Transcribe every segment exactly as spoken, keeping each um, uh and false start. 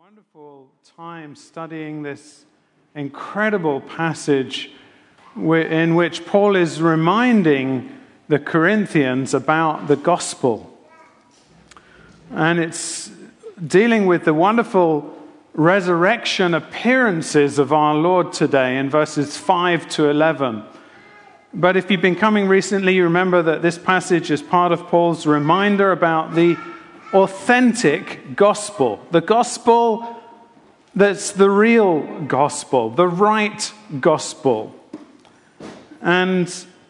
Wonderful time studying this incredible passage in which Paul is reminding the Corinthians about the gospel. And it's dealing with the wonderful resurrection appearances of our Lord today in verses five to eleven. But if you've been coming recently, you remember that this passage is part of Paul's reminder about the authentic gospel. The gospel that's the real gospel, the right gospel. And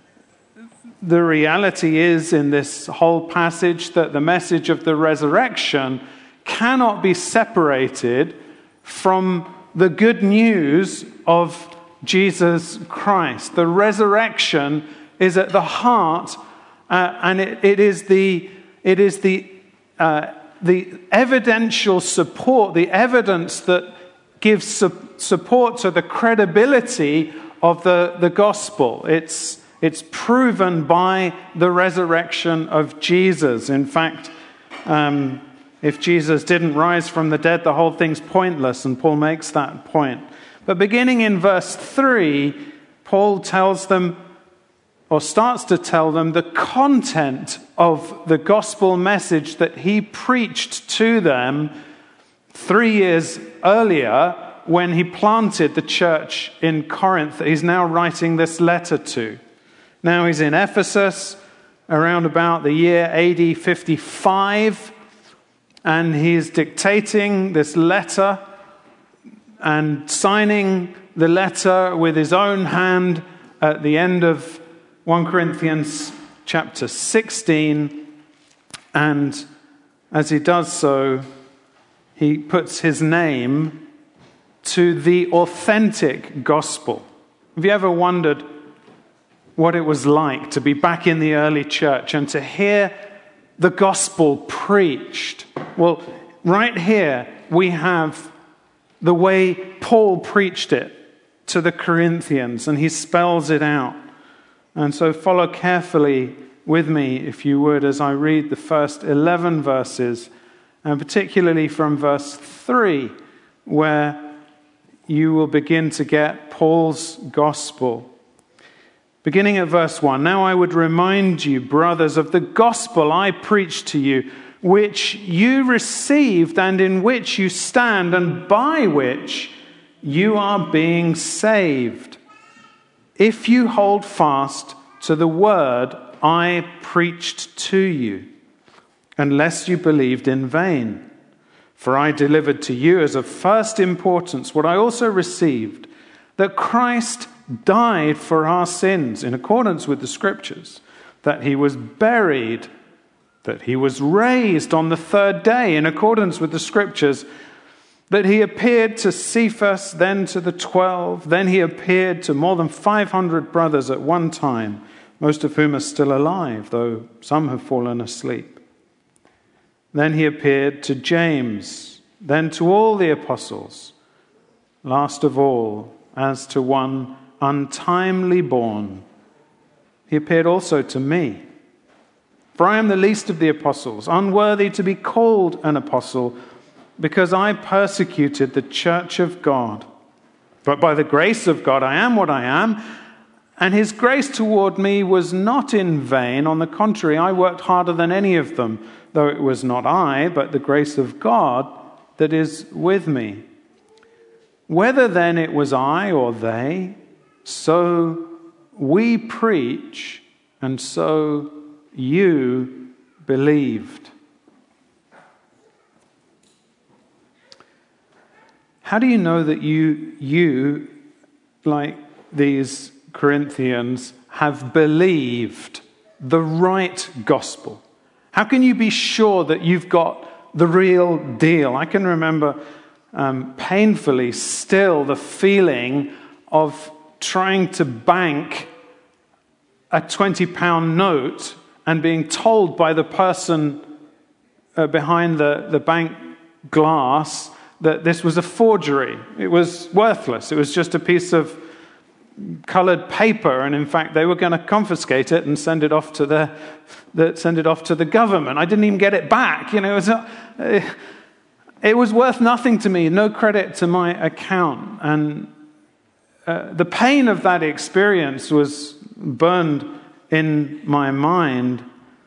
the reality is in this whole passage that the message of the resurrection cannot be separated from the good news of Jesus Christ. The resurrection is at the heart, uh, and it, it is the it is the uh, the evidential support, the evidence that gives su- support to the credibility of the, the gospel. It's it's proven by the resurrection of Jesus. In fact, um, if Jesus didn't rise from the dead, the whole thing's pointless, and Paul makes that point. But beginning in verse three, Paul tells them, or starts to tell them, the content of the gospel message that he preached to them three years earlier when he planted the church in Corinth that he's now writing this letter to. Now he's in Ephesus around about the year A D fifty-five, and he's dictating this letter and signing the letter with his own hand at the end of First Corinthians chapter sixteen. And as he does so, he puts his name to the authentic gospel. Have you ever wondered what it was like to be back in the early church and to hear the gospel preached? Well, right here we have the way Paul preached it to the Corinthians, and he spells it out. And so follow carefully with me, if you would, as I read the first eleven verses, and particularly from verse three, where you will begin to get Paul's gospel. Beginning at verse one, "Now I would remind you, brothers, of the gospel I preached to you, which you received and in which you stand, and by which you are being saved, if you hold fast to the word I preached to you, unless you believed in vain. For I delivered to you as of first importance what I also received, that Christ died for our sins in accordance with the Scriptures, that he was buried, that he was raised on the third day in accordance with the Scriptures, that he appeared to Cephas, then to the twelve, then he appeared to more than five hundred brothers at one time, most of whom are still alive, though some have fallen asleep. Then he appeared to James, then to all the apostles. Last of all, as to one untimely born, he appeared also to me. For I am the least of the apostles, unworthy to be called an apostle, because I persecuted the church of God. But by the grace of God I am what I am, and his grace toward me was not in vain. On the contrary, I worked harder than any of them, though it was not I, but the grace of God that is with me. Whether then it was I or they, so we preach, and so you believed." How do you know that you, you, like these Corinthians, have believed the right gospel? How can you be sure that you've got the real deal? I can remember um, painfully still the feeling of trying to bank a twenty pound note and being told by the person uh, behind the, the bank glass that this was a forgery. It was worthless. It was just a piece of colored paper, and in fact they were going to confiscate it and send it off to the, the send it off to the government. I didn't even get it back. You know, it was, uh, It was worth nothing to me, no credit to my account. And uh, the pain of that experience was burned in my mind.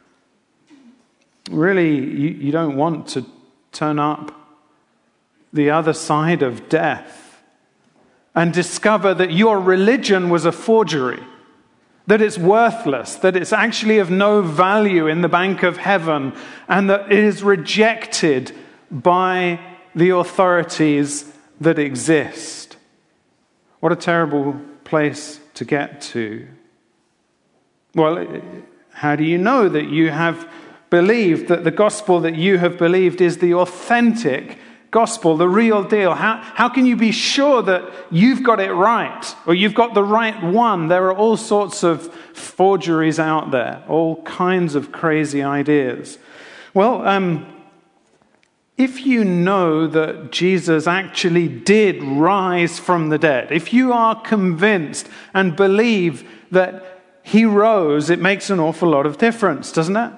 Really, you, you don't want to turn up the other side of death and discover that your religion was a forgery, that it's worthless, that it's actually of no value in the bank of heaven, and that it is rejected by the authorities that exist. What a terrible place to get to. Well, how do you know that you have believed, that the gospel that you have believed is the authentic gospel, the real deal? How, how can you be sure that you've got it right, or you've got the right one? There are all sorts of forgeries out there, all kinds of crazy ideas. Well, um, if you know that Jesus actually did rise from the dead, if you are convinced and believe that he rose, it makes an awful lot of difference, doesn't it?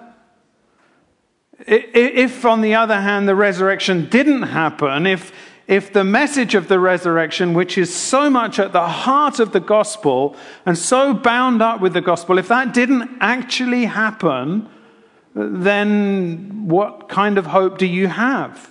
If, on the other hand, the resurrection didn't happen, if, if the message of the resurrection, which is so much at the heart of the gospel and so bound up with the gospel, if that didn't actually happen, then what kind of hope do you have?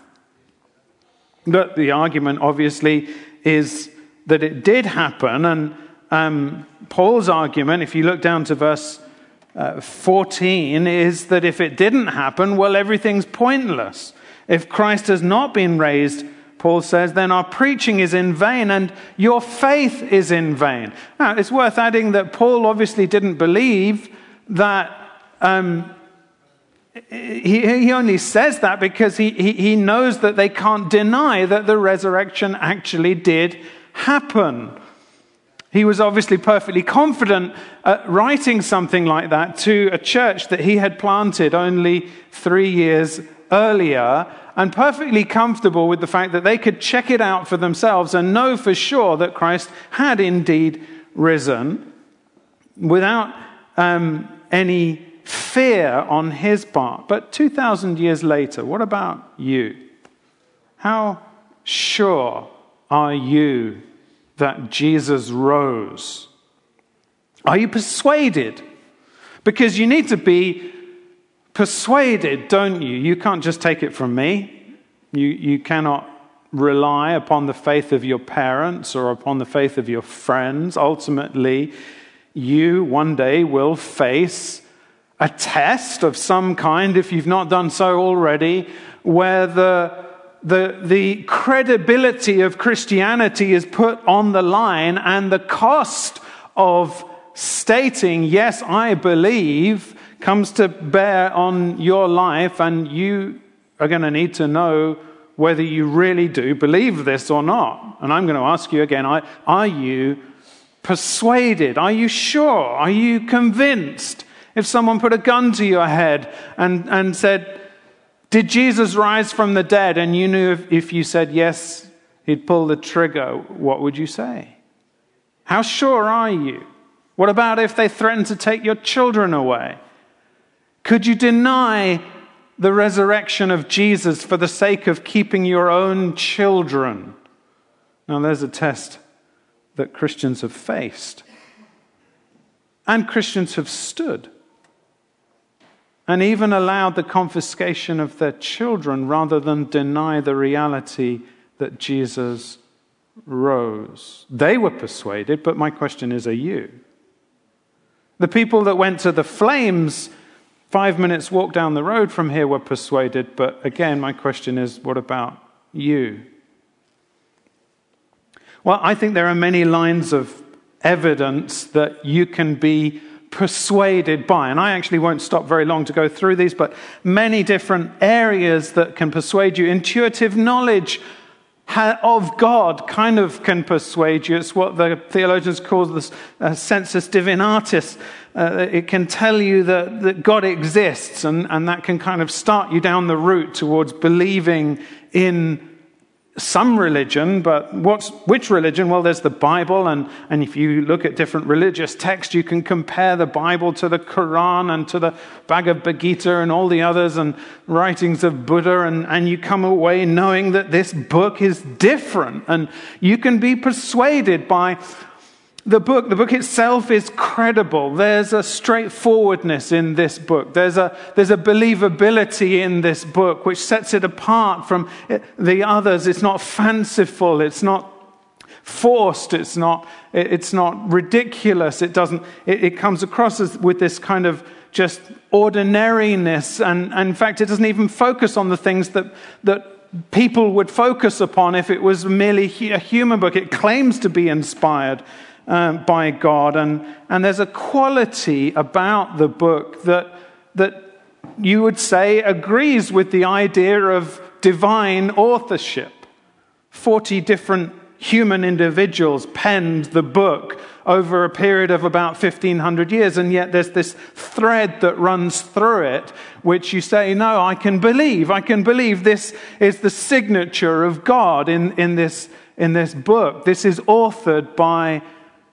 But the argument, obviously, is that it did happen. And um, Paul's argument, if you look down to verse uh, fourteen, is that if it didn't happen, well, everything's pointless. If Christ has not been raised, Paul says, then our preaching is in vain and your faith is in vain. Now, it's worth adding that Paul obviously didn't believe that... Um, He, he only says that because he, he, he knows that they can't deny that the resurrection actually did happen. He was obviously perfectly confident at writing something like that to a church that he had planted only three years earlier, and perfectly comfortable with the fact that they could check it out for themselves and know for sure that Christ had indeed risen without um, any fear on his part. But two thousand years later, what about you? How sure are you that Jesus rose? Are you persuaded? Because you need to be persuaded, don't you? You can't just take it from me. You, you cannot rely upon the faith of your parents or upon the faith of your friends. Ultimately, you one day will face a test of some kind, if you've not done so already, where the, the, the credibility of Christianity is put on the line, and the cost of stating, yes, I believe, comes to bear on your life, and you are going to need to know whether you really do believe this or not. And I'm going to ask you again, are you persuaded? Are you sure? Are you convinced? If someone put a gun to your head and, and said, did Jesus rise from the dead? And you knew if, if you said yes, he'd pull the trigger, what would you say? How sure are you? What about if they threatened to take your children away? Could you deny the resurrection of Jesus for the sake of keeping your own children? Now, there's a test that Christians have faced. And Christians have stood. And even allowed the confiscation of their children rather than deny the reality that Jesus rose. They were persuaded, but my question is, are you? The people that went to the flames five minutes walk down the road from here were persuaded, but again, my question is, what about you? Well, I think there are many lines of evidence that you can be persuaded by. And I actually won't stop very long to go through these, but many different areas that can persuade you. Intuitive knowledge of God kind of can persuade you. It's what the theologians call the uh, sensus divinatis. Uh, it can tell you that, that God exists, and, and that can kind of start you down the route towards believing in some religion, but what's which religion? Well, there's the Bible, and, and if you look at different religious texts, you can compare the Bible to the Quran and to the Bhagavad Gita and all the others and writings of Buddha, and, and you come away knowing that this book is different, and you can be persuaded by the book. The book itself is credible. There's a straightforwardness in this book. There's a there's a believability in this book which sets it apart from the others. It's not fanciful. It's not forced. It's not it's not ridiculous. It doesn't. It, it comes across as with this kind of just ordinariness, and, and in fact, it doesn't even focus on the things that that people would focus upon if it was merely a human book. It claims to be inspired Um, by God, and and there's a quality about the book that that you would say agrees with the idea of divine authorship. Forty different human individuals penned the book over a period of about fifteen hundred years, and yet there's this thread that runs through it, which you say, no, I can believe. I can believe this is the signature of God in in this in this book. This is authored by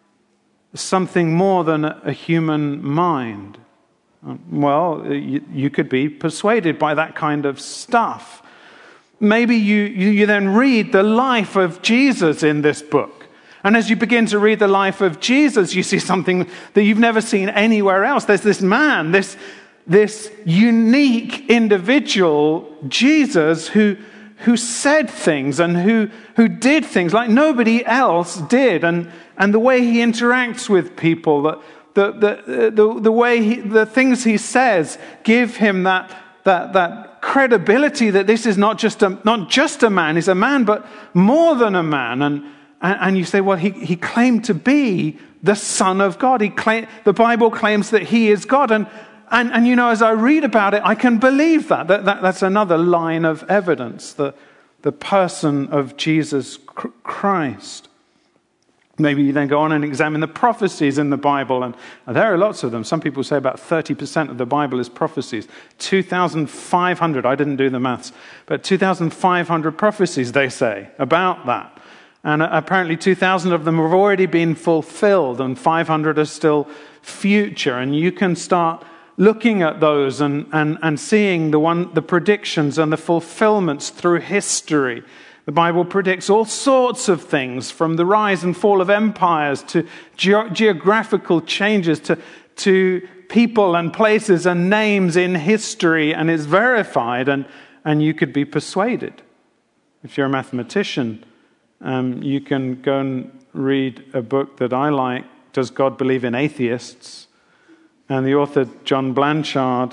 something more than a human mind. Well, you, you could be persuaded by that kind of stuff. Maybe you, you, you then read the life of Jesus in this book. And as you begin to read the life of Jesus, you see something that you've never seen anywhere else. There's this man, this, this unique individual, Jesus, who who said things and who, who did things like nobody else did. And, and the way he interacts with people, the, the, the, the, the way he, the things he says give him that, that, that credibility that this is not just a, not just a man, he's a man, but more than a man. And, and, and you say, well, he, he claimed to be the Son of God. He claim, the Bible claims that he is God. And And, and you know, as I read about it, I can believe that. that, that that's another line of evidence, the, the person of Jesus Christ. Maybe you then go on and examine the prophecies in the Bible, and, and there are lots of them. Some people say about thirty percent of the Bible is prophecies. two thousand five hundred, I didn't do the maths, but two thousand five hundred prophecies, they say, about that. And apparently two thousand of them have already been fulfilled, and five hundred are still future. And you can start looking at those and, and, and seeing the one the predictions and the fulfillments through history. The Bible predicts all sorts of things, from the rise and fall of empires to ge- geographical changes to, to people and places and names in history, and is verified, and, and you could be persuaded. If you're a mathematician, um, you can go and read a book that I like, Does God Believe in Atheists? And the author, John Blanchard,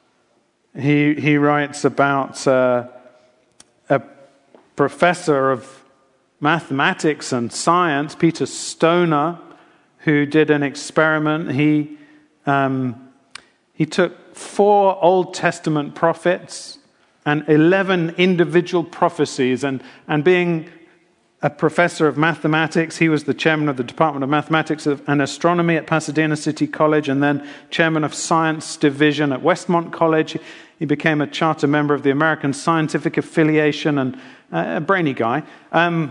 he he writes about uh, a professor of mathematics and science, Peter Stoner, who did an experiment. He um, he took four Old Testament prophets and eleven individual prophecies, and and being a professor of mathematics, he was the chairman of the Department of Mathematics and Astronomy at Pasadena City College, and then chairman of Science Division at Westmont College. He became a charter member of the American Scientific Affiliation, and a brainy guy. Um,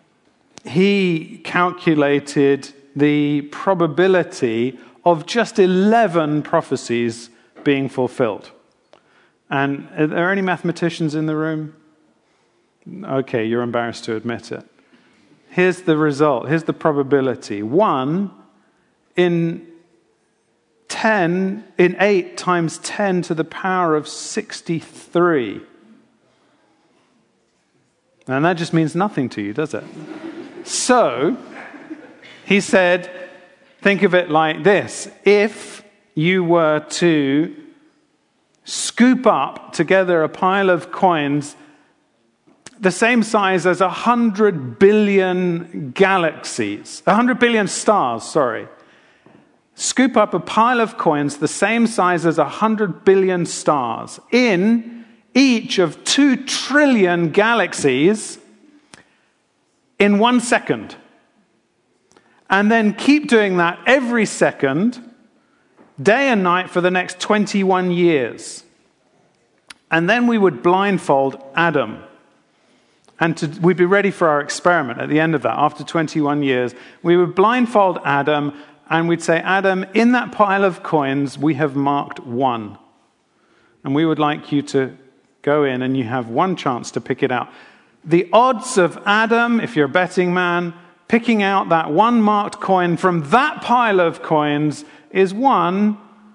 he calculated the probability of just eleven prophecies being fulfilled. And are there any mathematicians in the room? Okay, you're embarrassed to admit it. Here's the result. Here's the probability. One in ten, in eight times ten to the power of sixty-three. And that just means nothing to you, does it? So, he said, think of it like this. If you were to scoop up together a pile of coins the same size as a hundred billion galaxies, a hundred billion stars, sorry. Scoop up a pile of coins the same size as a hundred billion stars in each of two trillion galaxies in one second. And then keep doing that every second, day and night for the next twenty-one years. And then we would blindfold Adam. And to, we'd be ready for our experiment at the end of that, after twenty-one years. We would blindfold Adam, and we'd say, Adam, in that pile of coins, we have marked one. And we would like you to go in, and you have one chance to pick it out. The odds of Adam, if you're a betting man, picking out that one marked coin from that pile of coins is one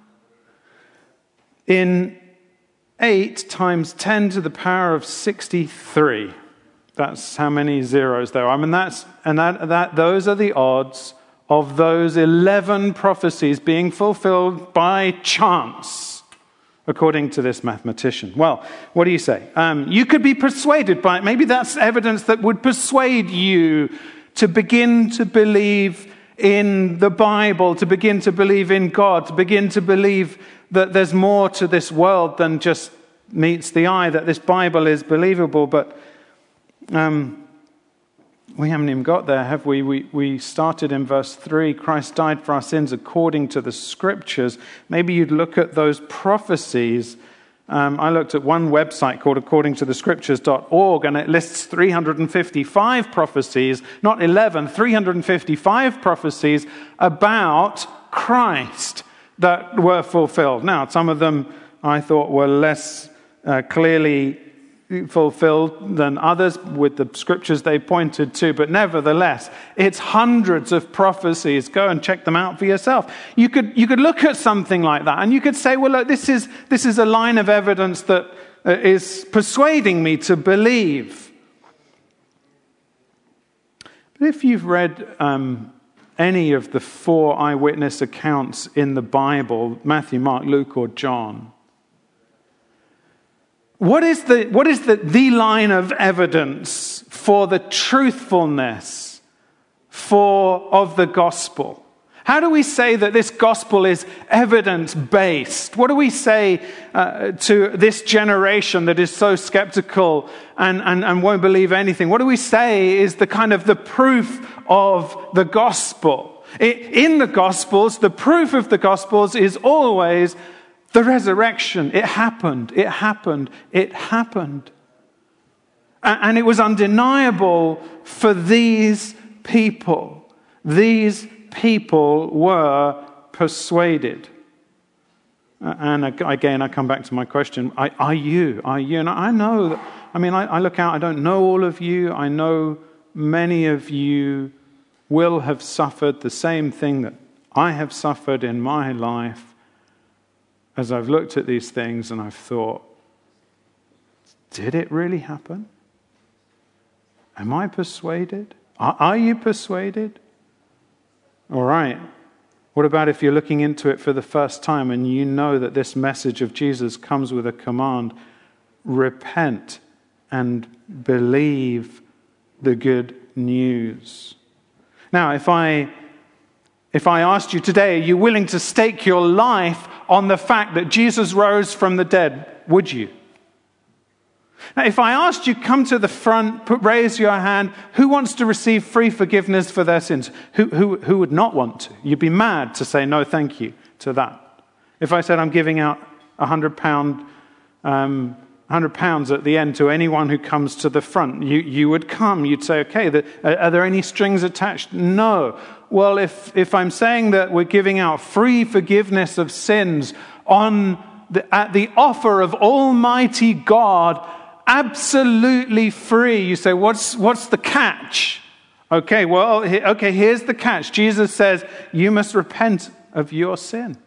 in eight times ten to the power of sixty-three. That's how many zeros there are. I mean, that's and that that those are the odds of those eleven prophecies being fulfilled by chance, according to this mathematician. Well, what do you say? Um, you could be persuaded by it. Maybe that's evidence that would persuade you to begin to believe in the Bible, to begin to believe in God, to begin to believe that there's more to this world than just meets the eye, that this Bible is believable. But um, we haven't even got there, have we? We we started in verse three. Christ died for our sins according to the Scriptures. Maybe you'd look at those prophecies. Um, I looked at one website called according to the scriptures dot org, and it lists three hundred fifty-five prophecies, not eleven, three hundred fifty-five prophecies about Christ that were fulfilled. Now, some of them I thought were less uh, clearly fulfilled than others with the scriptures they pointed to, but nevertheless, it's hundreds of prophecies. Go and check them out for yourself. You could you could look at something like that, and you could say, well, look, this is this is a line of evidence that is persuading me to believe. But if you've read um, any of the four eyewitness accounts in the Bible, Matthew, Mark, Luke, or John, What is the what is the, the line of evidence for the truthfulness for of the gospel? How do we say that this gospel is evidence-based? What do we say uh, to this generation that is so skeptical and, and, and won't believe anything? What do we say is the kind of the proof of the gospel? In the Gospels, the proof of the Gospels is always the resurrection. It happened, it happened, it happened. And it was undeniable for these people. These people were persuaded. And again, I come back to my question, are you? Are you? And I know, that, I mean, I, I look out, I don't know all of you. I know many of you will have suffered the same thing that I have suffered in my life. As I've looked at these things and I've thought, did it really happen? Am I persuaded? Are, are you persuaded? All right. What about if you're looking into it for the first time and you know that this message of Jesus comes with a command, repent and believe the good news? Now, if I if I asked you today, are you willing to stake your life on the fact that Jesus rose from the dead, would you? Now, if I asked you, come to the front, put, raise your hand, who wants to receive free forgiveness for their sins? Who, who, who would not want to? You'd be mad to say no thank you to that. If I said I'm giving out a hundred pound, um, hundred pounds at the end to anyone who comes to the front, you, you would come. You'd say, okay, the, are there any strings attached? No. Well, if, if I'm saying that we're giving out free forgiveness of sins on the, at the offer of Almighty God, absolutely free, you say, what's what's the catch? Okay, well, okay, here's the catch. Jesus says, you must repent of your sin.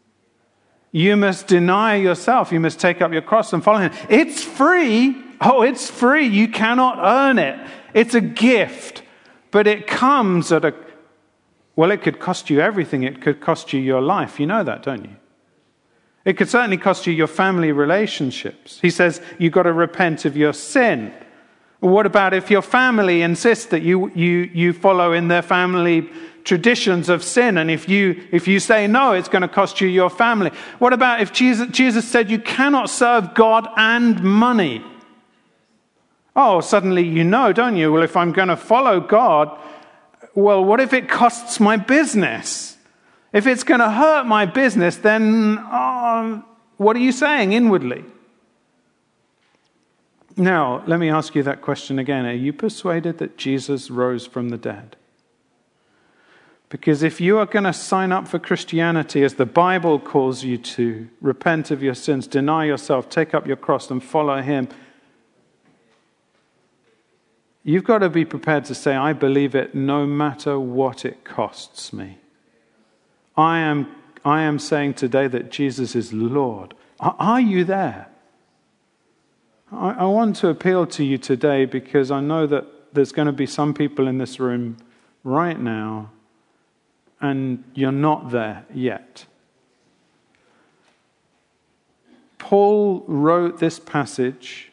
You must deny yourself. You must take up your cross and follow him. It's free. Oh, it's free. You cannot earn it. It's a gift, but it comes at a Well, it could cost you everything. It could cost you your life. You know that, don't you? It could certainly cost you your family relationships. He says you've got to repent of your sin. What about if your family insists that you you you follow in their family traditions of sin, and if you if you say no, it's going to cost you your family? What about if Jesus Jesus said you cannot serve God and money? Oh, suddenly you know, don't you? Well, if I'm going to follow God, well, what if it costs my business? If it's going to hurt my business, then oh, what are you saying inwardly? Now, let me ask you that question again. Are you persuaded that Jesus rose from the dead? Because if you are going to sign up for Christianity as the Bible calls you to, repent of your sins, deny yourself, take up your cross and follow him, you've got to be prepared to say, I believe it no matter what it costs me. I am, I am saying today that Jesus is Lord. Are, are you there? I, I want to appeal to you today because I know that there's going to be some people in this room right now and you're not there yet. Paul wrote this passage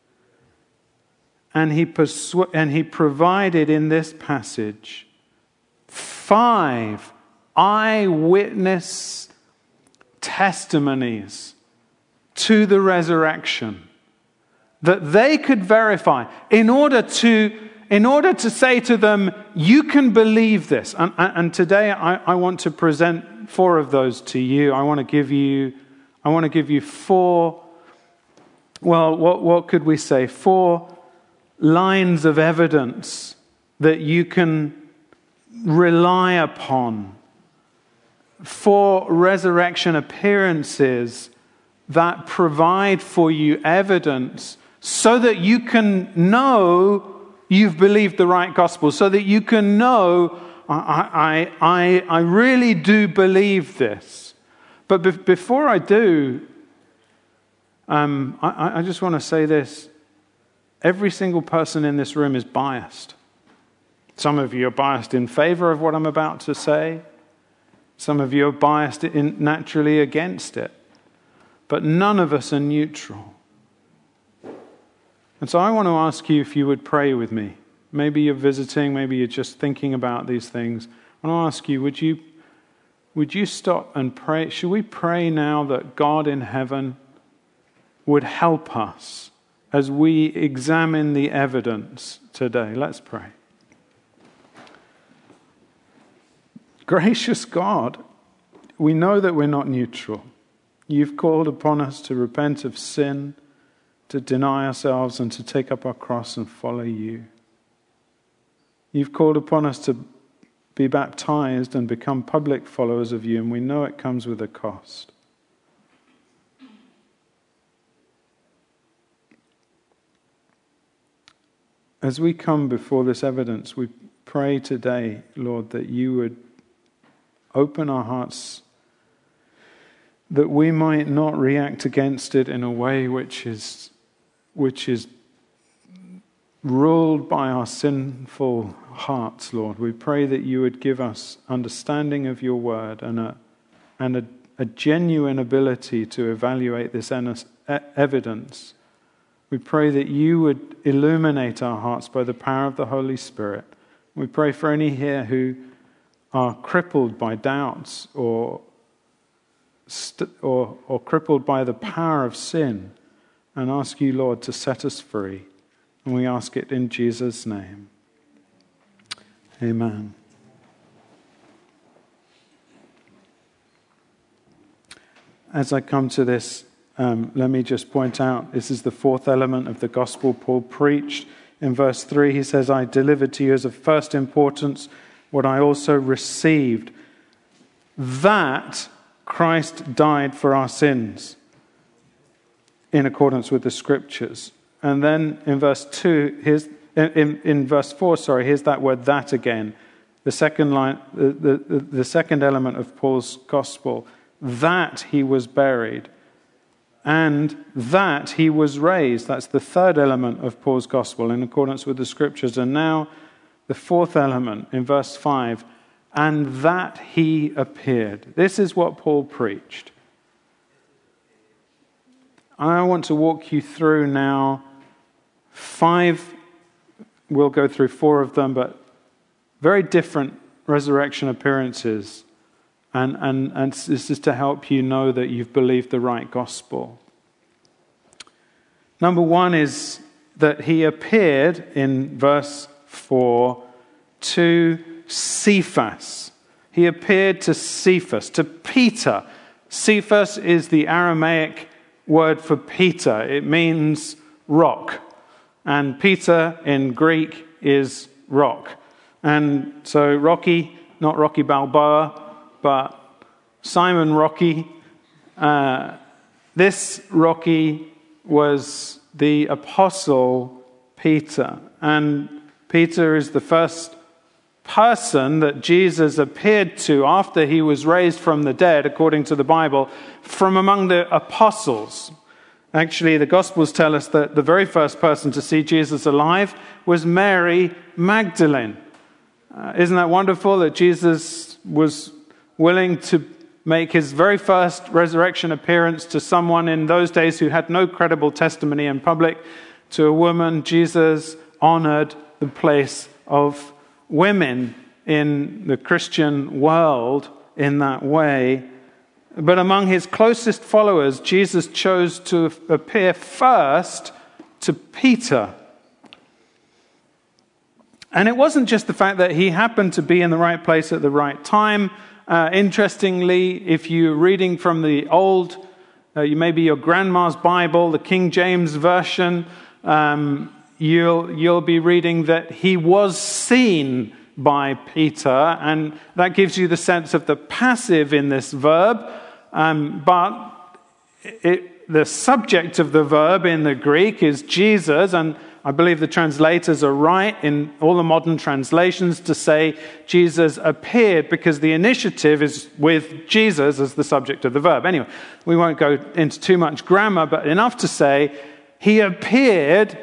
and he persu- and he provided in this passage five eyewitness testimonies to the resurrection that they could verify in order to In order to say to them, you can believe this. And, and today I, I want to present four of those to you. I want to give you, I want to give you four, well, what, what could we say? Four lines of evidence that you can rely upon. Four resurrection appearances that provide for you evidence so that you can know you've believed the right gospel, so that you can know, I, I, I, I really do believe this. But be- before I do, um, I, I just want to say this. Every single person in this room is biased. Some of you are biased in favor of what I'm about to say. Some of you are biased in, naturally against it. But none of us are neutral. And so I want to ask you if you would pray with me. Maybe you're visiting, maybe you're just thinking about these things. I want to ask you, would you, would you stop and pray? Should we pray now that God in heaven would help us as we examine the evidence today? Let's pray. Gracious God, we know that we're not neutral. You've called upon us to repent of sin, to deny ourselves and to take up our cross and follow you. You've called upon us to be baptized and become public followers of you, and we know it comes with a cost. As we come before this evidence, we pray today, Lord, that you would open our hearts that we might not react against it in a way which is which is ruled by our sinful hearts, Lord. We pray that you would give us understanding of your word and a, and a, a genuine ability to evaluate this evidence. We pray that you would illuminate our hearts by the power of the Holy Spirit. We pray for any here who are crippled by doubts or, st- or, or crippled by the power of sin, and ask you, Lord, to set us free. And we ask it in Jesus' name. Amen. As I come to this, um, let me just point out, this is the fourth element of the gospel Paul preached. In verse three, he says, I delivered to you as of first importance what I also received, that Christ died for our sins, in accordance with the scriptures. And then in verse two, here's in, in verse four, sorry, here's that word that again. The second line, the, the, the second element of Paul's gospel, that he was buried and that he was raised. That's the third element of Paul's gospel in accordance with the scriptures. And now the fourth element in verse five, and that he appeared. This is what Paul preached. I want to walk you through now five, we'll go through four of them, but very different resurrection appearances. And, and, and this is to help you know that you've believed the right gospel. Number one is that he appeared in verse four to Cephas. He appeared to Cephas, to Peter. Cephas is the Aramaic word for Peter. It means rock. And Peter in Greek is rock. And so Rocky, not Rocky Balboa, but Simon Rocky. Uh, this Rocky was the Apostle Peter. And Peter is the first person that Jesus appeared to after he was raised from the dead, according to the Bible, from among the apostles. Actually, the Gospels tell us that the very first person to see Jesus alive was Mary Magdalene. Uh, isn't that wonderful that Jesus was willing to make his very first resurrection appearance to someone in those days who had no credible testimony in public? To a woman, Jesus honored the place of women in the Christian world in that way. But among his closest followers, Jesus chose to appear first to Peter. And it wasn't just the fact that he happened to be in the right place at the right time. Uh, interestingly, if you're reading from the old, uh, you maybe your grandma's Bible, the King James Version, um, you'll you'll be reading that he was seen by Peter, and that gives you the sense of the passive in this verb. Um, but it, the subject of the verb in the Greek is Jesus, and I believe the translators are right in all the modern translations to say Jesus appeared, because the initiative is with Jesus as the subject of the verb. Anyway, we won't go into too much grammar, but enough to say he appeared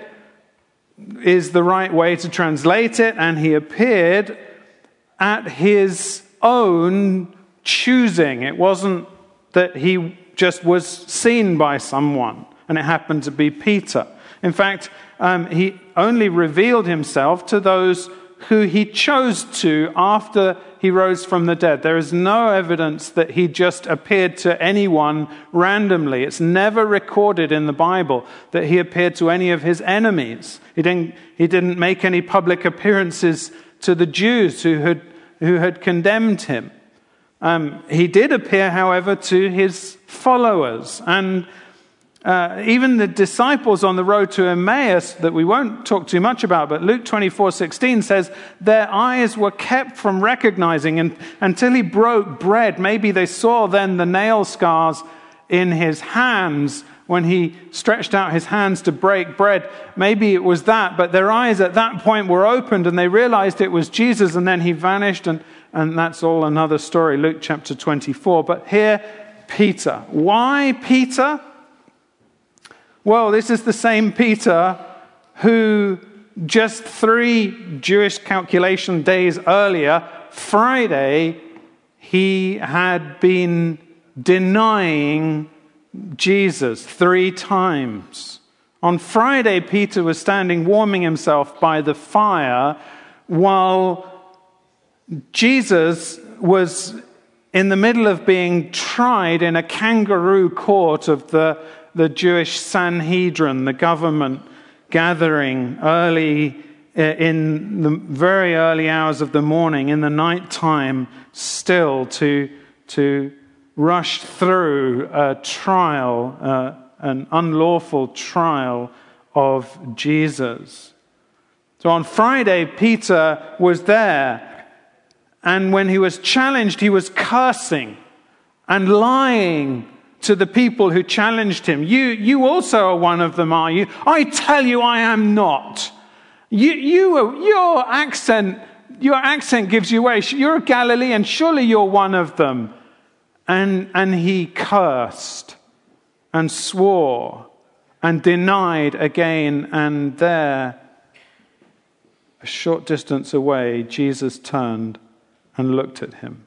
is the right way to translate it, and he appeared at his own choosing. It wasn't that he just was seen by someone, and it happened to be Peter. In fact, um, he only revealed himself to those who he chose to after he rose from the dead. There is no evidence that he just appeared to anyone randomly. It's never recorded in the Bible that he appeared to any of his enemies. He didn't, he didn't make any public appearances to the Jews who had, who had condemned him. Um, he did appear, however, to his followers. And Uh, even the disciples on the road to Emmaus, that we won't talk too much about, but Luke twenty-four sixteen says their eyes were kept from recognizing, and until he broke bread. Maybe they saw then the nail scars in his hands when he stretched out his hands to break bread. Maybe it was that, but their eyes at that point were opened and they realized it was Jesus, and then he vanished, and, and that's all another story, Luke chapter twenty-four. But here, Peter. Why Peter? Well, this is the same Peter who just three Jewish calculation days earlier, Friday, he had been denying Jesus three times. On Friday, Peter was standing warming himself by the fire while Jesus was in the middle of being tried in a kangaroo court of the the Jewish Sanhedrin, the government gathering early in the very early hours of the morning, in the night time, still to, to rush through a trial, uh, an unlawful trial of Jesus. So on Friday, Peter was there, and when he was challenged, he was cursing and lying to the people who challenged him. You, you also are one of them, are you? I tell you, I am not. You, you, your accent, your accent gives you away. You're a Galilean. Surely you're one of them. And, and he cursed and swore and denied again. And there, a short distance away, Jesus turned and looked at him.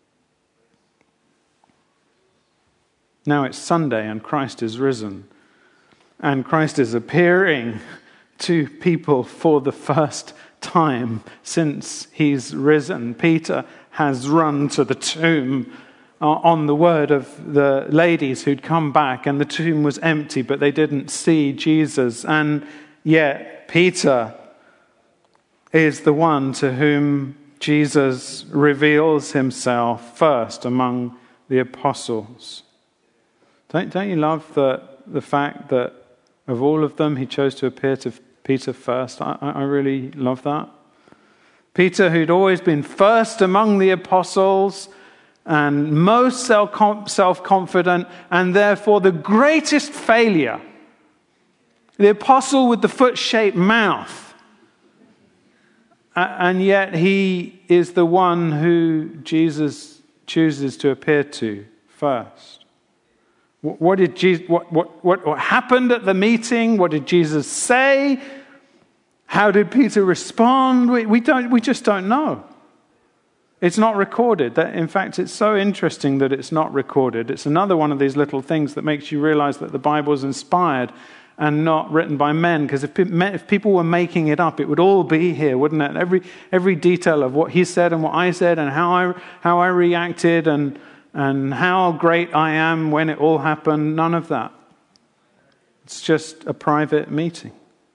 Now it's Sunday and Christ is risen. And Christ is appearing to people for the first time since he's risen. Peter has run to the tomb on the word of the ladies who'd come back, and the tomb was empty, but they didn't see Jesus. And yet Peter is the one to whom Jesus reveals himself first among the apostles. Don't, don't you love the, the fact that of all of them, he chose to appear to Peter first. I, I really love that. Peter, who'd always been first among the apostles and most self-confident and therefore the greatest failure. The apostle with the foot-shaped mouth. And yet he is the one who Jesus chooses to appear to first. What did Jesus, what, what, what, what happened at the meeting? What did Jesus say? How did Peter respond? We, we don't. We just don't know. It's not recorded. That, in fact, it's so interesting that it's not recorded. It's another one of these little things that makes you realize that the Bible is inspired and not written by men. Because if, if people were making it up, it would all be here, wouldn't it? Every every detail of what he said and what I said and how I how I reacted and and how great I am when it all happened. None of that. It's just a private meeting.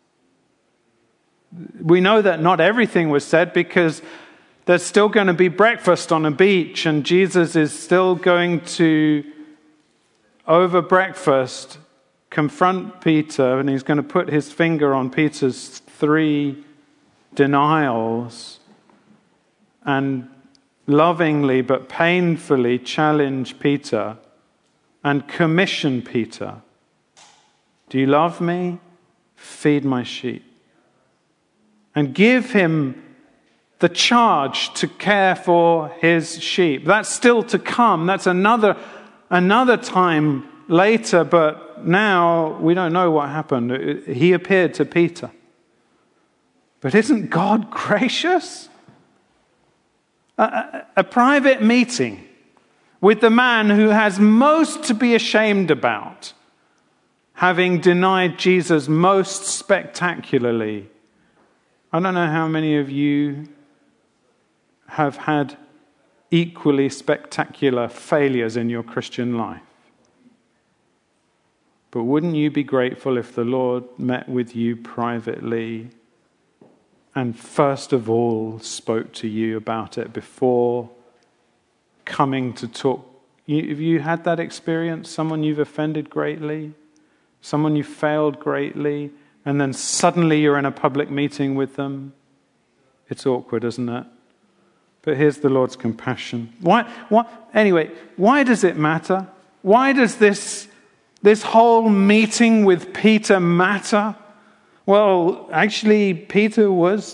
We know that not everything was said because there's still going to be breakfast on a beach and Jesus is still going to, over breakfast, confront Peter, and he's going to put his finger on Peter's three denials and lovingly but painfully challenge Peter and commission Peter. Do you love me? Feed my sheep. And give him the charge to care for his sheep. That's still to come. That's another another time later, but now we don't know what happened. He appeared to Peter. But isn't God gracious? A, a, a private meeting with the man who has most to be ashamed about, having denied Jesus most spectacularly. I don't know how many of you have had equally spectacular failures in your Christian life. But wouldn't you be grateful if the Lord met with you privately and first of all spoke to you about it before coming to talk? You, have you had that experience? Someone you've offended greatly? Someone you failed greatly? And then suddenly you're in a public meeting with them? It's awkward, isn't it? But here's the Lord's compassion. Why? Why? Anyway, why does it matter? Why does this, this whole meeting with Peter matter? Well, actually, Peter was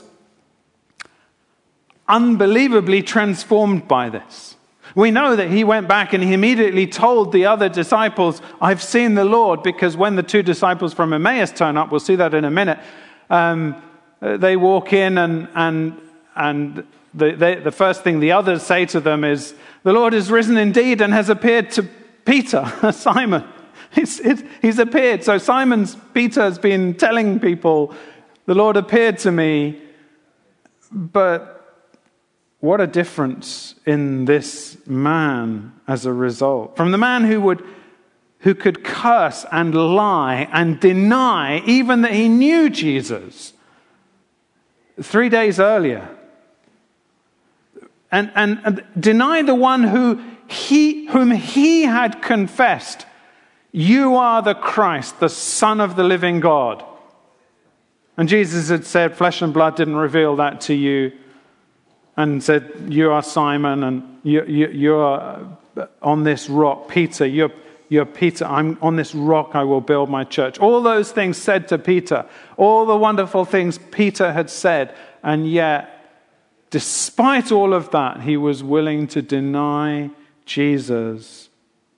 unbelievably transformed by this. We know that he went back and he immediately told the other disciples, I've seen the Lord, because when the two disciples from Emmaus turn up, we'll see that in a minute, um, they walk in and and and the, they, the first thing the others say to them is, the Lord is risen indeed and has appeared to Peter, Simon. It's, it's, he's appeared. So Simon's, Peter has been telling people, the Lord appeared to me. But what a difference in this man as a result. From the man who would, who could curse and lie and deny even that he knew Jesus three days earlier. And, and, and deny the one who he, whom he had confessed, you are the Christ, the Son of the living God. And Jesus had said, flesh and blood didn't reveal that to you. And said, you are Simon, and you, you, you're on this rock, Peter, you're, you're Peter, I'm on this rock I will build my church. All those things said to Peter, all the wonderful things Peter had said, and yet, despite all of that, he was willing to deny Jesus,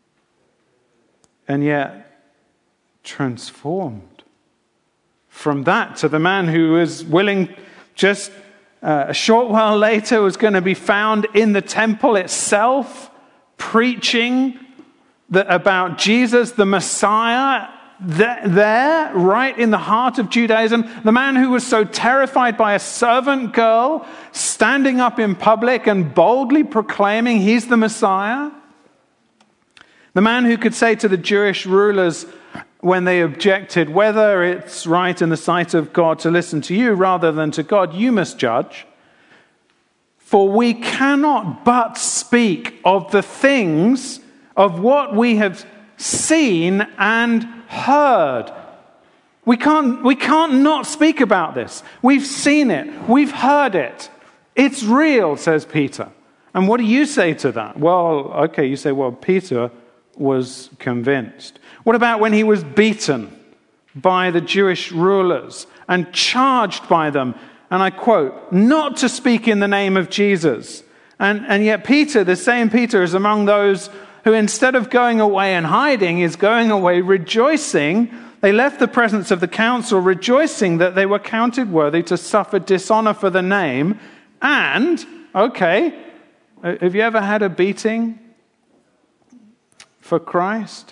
and yet transformed. From that to the man who was willing just Uh, a short while later was going to be found in the temple itself, preaching the, about Jesus, the Messiah, th- there, right in the heart of Judaism. The man who was so terrified by a servant girl standing up in public and boldly proclaiming he's the Messiah. The man who could say to the Jewish rulers when they objected, whether it's right in the sight of God to listen to you rather than to God, you must judge. For we cannot but speak of the things of what we have seen and heard. We can't, we can't not speak about this. We've seen it. We've heard it. It's real, says Peter. And what do you say to that? Well, okay, you say, well, Peter was convinced. What about when he was beaten by the Jewish rulers and charged by them, and I quote, not to speak in the name of Jesus? And, and yet Peter, the same Peter, is among those who, instead of going away and hiding, is going away rejoicing. They left the presence of the council rejoicing that they were counted worthy to suffer dishonor for the name. And, okay, have you ever had a beating for Christ?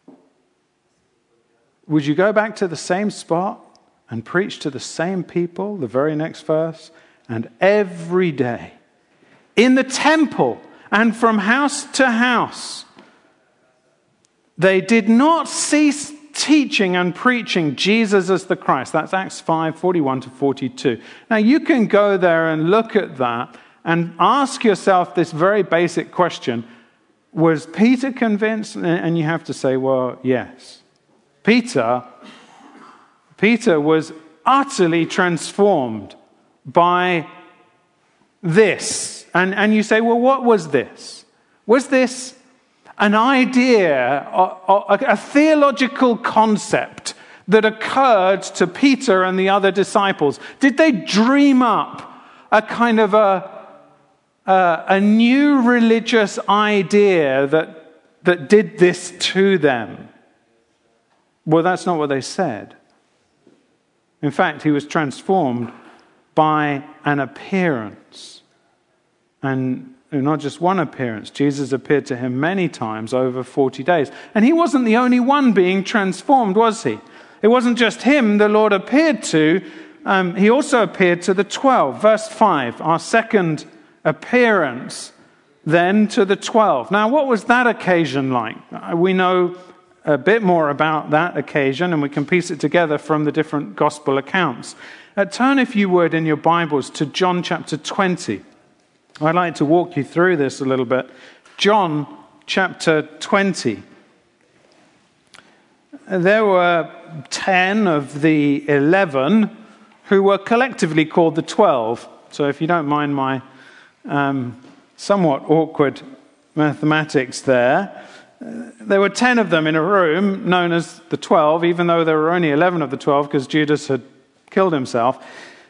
Would you go back to the same spot and preach to the same people, the very next verse? And every day, in the temple and from house to house, they did not cease teaching and preaching Jesus as the Christ. That's Acts five, forty-one to forty-two. Now you can go there and look at that and ask yourself this very basic question. Was Peter convinced? And you have to say, well, yes. Peter, Peter was utterly transformed by this. And, and you say, well, what was this? Was this an idea, a, a theological concept that occurred to Peter and the other disciples? Did they dream up a kind of a, a, a new religious idea that, that did this to them? Well, that's not what they said. In fact, he was transformed by an appearance. And not just one appearance. Jesus appeared to him many times over forty days. And he wasn't the only one being transformed, was he? It wasn't just him the Lord appeared to. Um, he also appeared to the twelve. Verse five, our second appearance then to the twelve. Now, what was that occasion like? We know a bit more about that occasion, and we can piece it together from the different gospel accounts. Uh, turn, if you would, in your Bibles to John chapter twenty. I'd like to walk you through this a little bit. John chapter twenty. There were ten of the eleven who were collectively called the twelve. So if you don't mind my um, somewhat awkward mathematics there, uh, there were ten of them in a room known as the twelve, even though there were only eleven of the twelve because Judas had killed himself.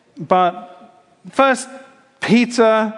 But first, Peter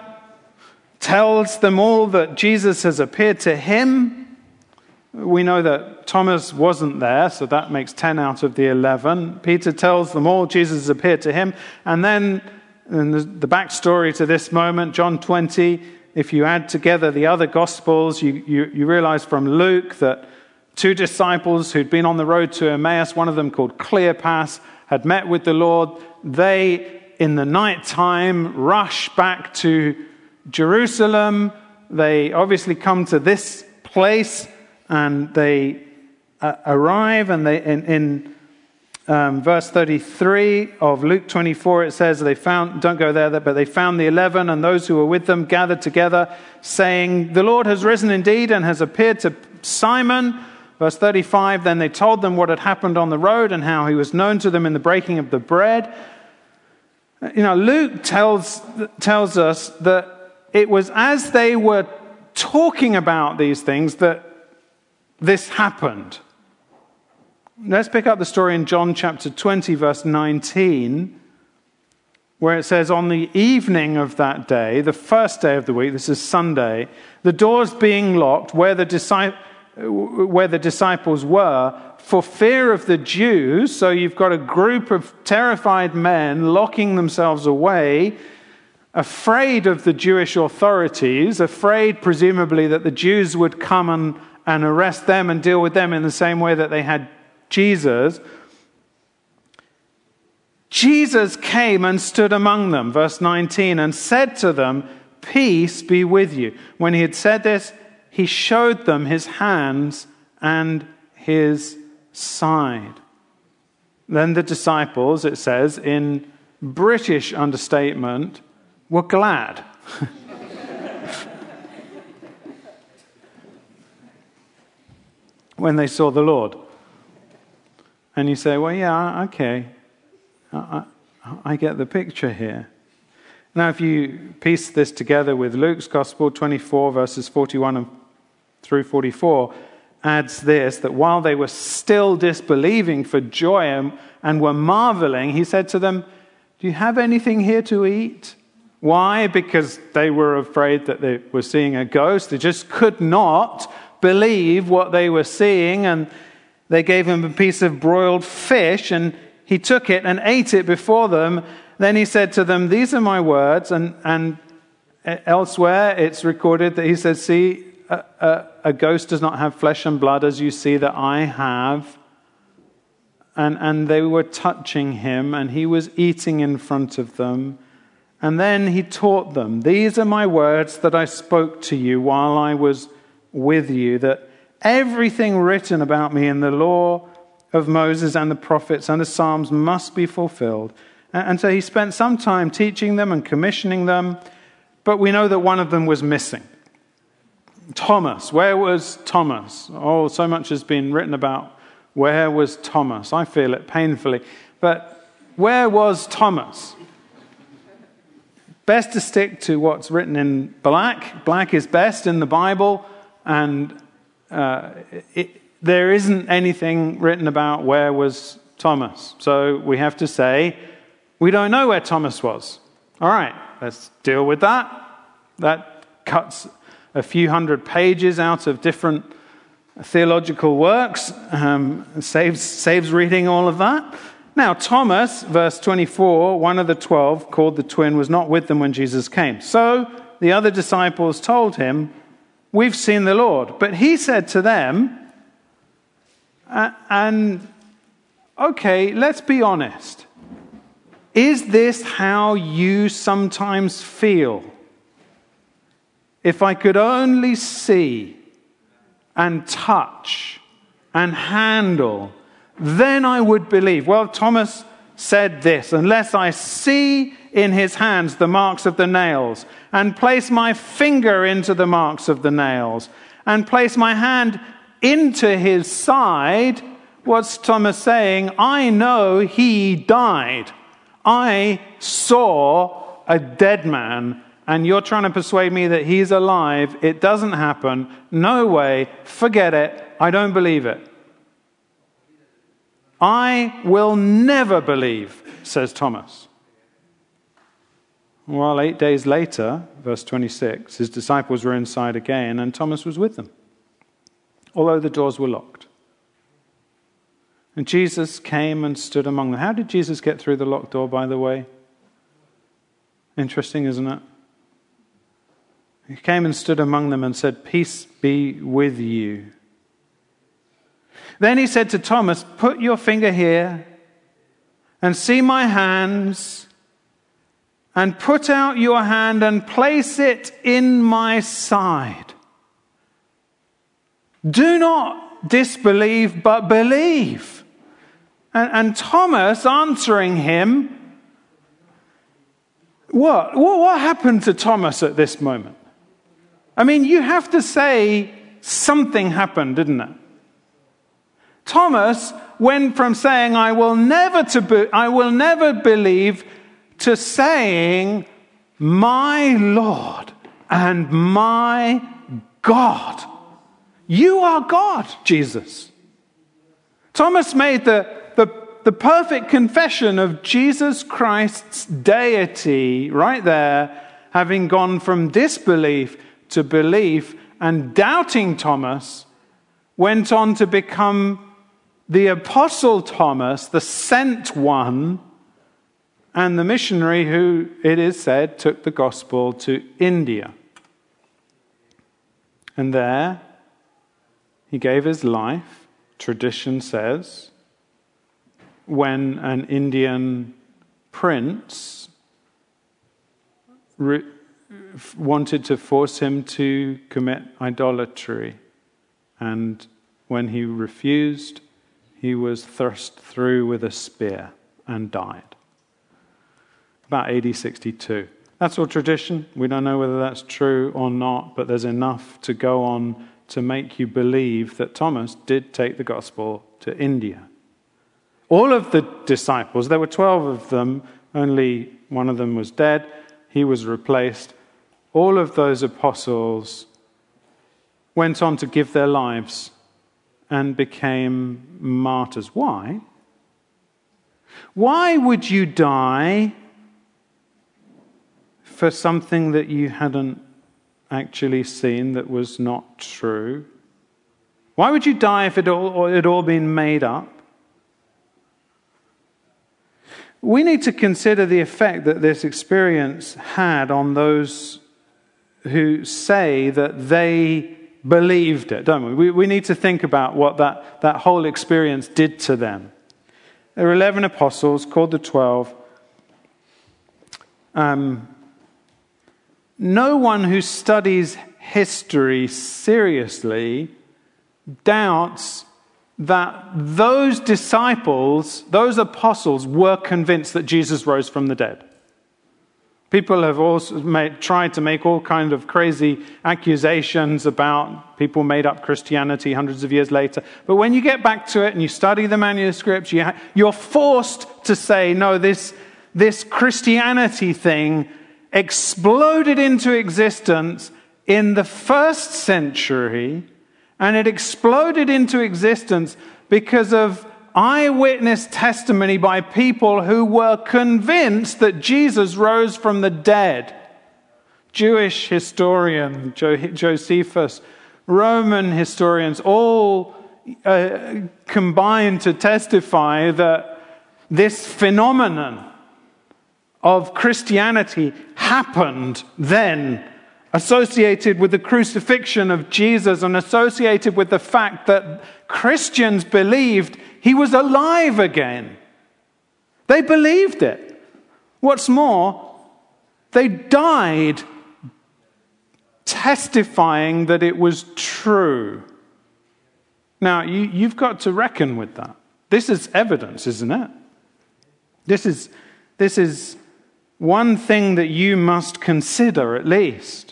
tells them all that Jesus has appeared to him. We know that Thomas wasn't there, so that makes ten out of the eleven. Peter tells them all Jesus has appeared to him. And then in the, the backstory to this moment, John twenty, if you add together the other Gospels, you, you, you realize from Luke that two disciples who'd been on the road to Emmaus, one of them called Cleopas, had met with the Lord. They, in the night time, rush back to Jerusalem. They obviously come to this place and they uh, arrive and they in, in um, verse thirty-three of Luke twenty-four it says they found, don't go there, but they found the eleven and those who were with them gathered together saying, the Lord has risen indeed and has appeared to Simon. Verse thirty-five, then they told them what had happened on the road and how he was known to them in the breaking of the bread. You know, Luke tells tells us that it was as they were talking about these things that this happened. Let's pick up the story in John chapter twenty, verse nineteen, where it says, on the evening of that day, the first day of the week, this is Sunday, the doors being locked where the, disci- where the disciples were, for fear of the Jews, so you've got a group of terrified men locking themselves away, afraid of the Jewish authorities, afraid presumably that the Jews would come and, and arrest them and deal with them in the same way that they had Jesus. Jesus came and stood among them, verse nineteen, and said to them, peace be with you. When he had said this, he showed them his hands and his side. Then the disciples, it says, in British understatement, were glad. when they saw the Lord. And you say, well, yeah, okay, I, I, I get the picture here. Now, if you piece this together with Luke's Gospel, twenty-four, verses forty-one and through forty-four, adds this, that while they were still disbelieving for joy and, and were marveling, he said to them, do you have anything here to eat? Why? Because they were afraid that they were seeing a ghost. They just could not believe what they were seeing, and they gave him a piece of broiled fish, and he took it and ate it before them. Then he said to them, these are my words, and, and elsewhere it's recorded that he said, see, a, a, a ghost does not have flesh and blood as you see that I have. And, and they were touching him, and he was eating in front of them. And then he taught them, these are my words that I spoke to you while I was with you, that everything written about me in the law of Moses and the prophets and the Psalms must be fulfilled. And so he spent some time teaching them and commissioning them, but we know that one of them was missing. Thomas. Where was Thomas? Oh, so much has been written about where was Thomas. I feel it painfully. But where was Thomas? Best to stick to what's written in black. Black is best in the Bible, and uh, it, there isn't anything written about where was Thomas. So we have to say, we don't know where Thomas was. All right, let's deal with that. That cuts a few hundred pages out of different theological works, um, saves, saves reading all of that. Now, Thomas, verse twenty-four, one of the twelve, called the twin, was not with them when Jesus came. So the other disciples told him, we've seen the Lord. But he said to them, uh, and okay, let's be honest. Is this how you sometimes feel? If I could only see and touch and handle, then I would believe. Well, Thomas said this, unless I see in his hands the marks of the nails, and place my finger into the marks of the nails, and place my hand into his side, what's Thomas saying? I know he died. I saw a dead man, and you're trying to persuade me that he's alive. It doesn't happen. No way. Forget it. I don't believe it. I will never believe, says Thomas. Well, eight days later, verse twenty-six, his disciples were inside again, and Thomas was with them, although the doors were locked. And Jesus came and stood among them. How did Jesus get through the locked door, by the way? Interesting, isn't it? He came and stood among them and said, peace be with you. Then he said to Thomas, put your finger here and see my hands, and put out your hand and place it in my side. Do not disbelieve, but believe. And, and Thomas answering him, what? what? What happened to Thomas at this moment? I mean, you have to say something happened, didn't it? Thomas went from saying, I will never to be, I will never believe, to saying, my Lord and my God. You are God, Jesus. Thomas made the, the, the perfect confession of Jesus Christ's deity right there, having gone from disbelief to belief, and doubting Thomas went on to become the Apostle Thomas, the sent one, and the missionary who, it is said, took the gospel to India. And there, he gave his life, tradition says, when an Indian prince re- wanted to force him to commit idolatry. And when he refused, he was thrust through with a spear and died. About A D sixty-two. That's all tradition. We don't know whether that's true or not, but there's enough to go on to make you believe that Thomas did take the gospel to India. All of the disciples, there were twelve of them, only one of them was dead, he was replaced. All of those apostles went on to give their lives and became martyrs. Why? Why would you die for something that you hadn't actually seen, that was not true? Why would you die if it all it had all been made up? We need to consider the effect that this experience had on those who say that they believed it, don't we? We, we need to think about what that, that whole experience did to them. There were eleven apostles, called the twelve. Um, no one who studies history seriously doubts that those disciples, those apostles, were convinced that Jesus rose from the dead. People have also made, tried to make all kinds of crazy accusations about people made up Christianity hundreds of years later. But when you get back to it and you study the manuscripts, you ha- you're forced to say, no, this, this Christianity thing exploded into existence in the first century, and it exploded into existence because of eyewitness testimony by people who were convinced that Jesus rose from the dead. Jewish historian Josephus, Roman historians, all uh, combined to testify that this phenomenon of Christianity happened then, associated with the crucifixion of Jesus and associated with the fact that Christians believed he was alive again. They believed it. What's more, they died testifying that it was true. Now, you, you've got to reckon with that. This is evidence, isn't it? This is, this is one thing that you must consider at least.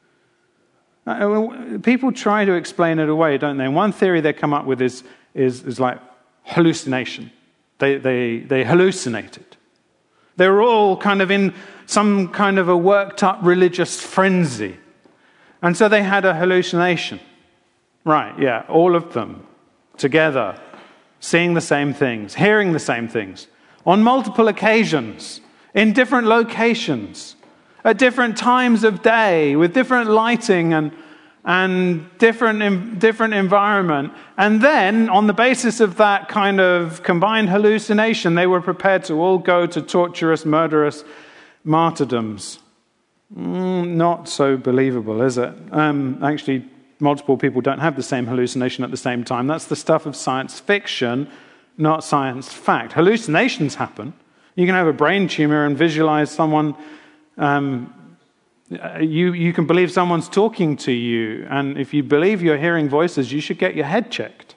Uh, people try to explain it away, don't they? And one theory they come up with is, is, is like hallucination. They, they, they hallucinated. They were all kind of in some kind of a worked up religious frenzy. And so they had a hallucination. Right, yeah, all of them together, seeing the same things, hearing the same things, on multiple occasions, in different locations, at different times of day, with different lighting and and different different environment. And then, on the basis of that kind of combined hallucination, they were prepared to all go to torturous, murderous martyrdoms. Mm, not so believable, is it? Um, actually, multiple people don't have the same hallucination at the same time. That's the stuff of science fiction, not science fact. Hallucinations happen. You can have a brain tumor and visualize someone. Um, you, you can believe someone's talking to you, and if you believe you're hearing voices, you should get your head checked.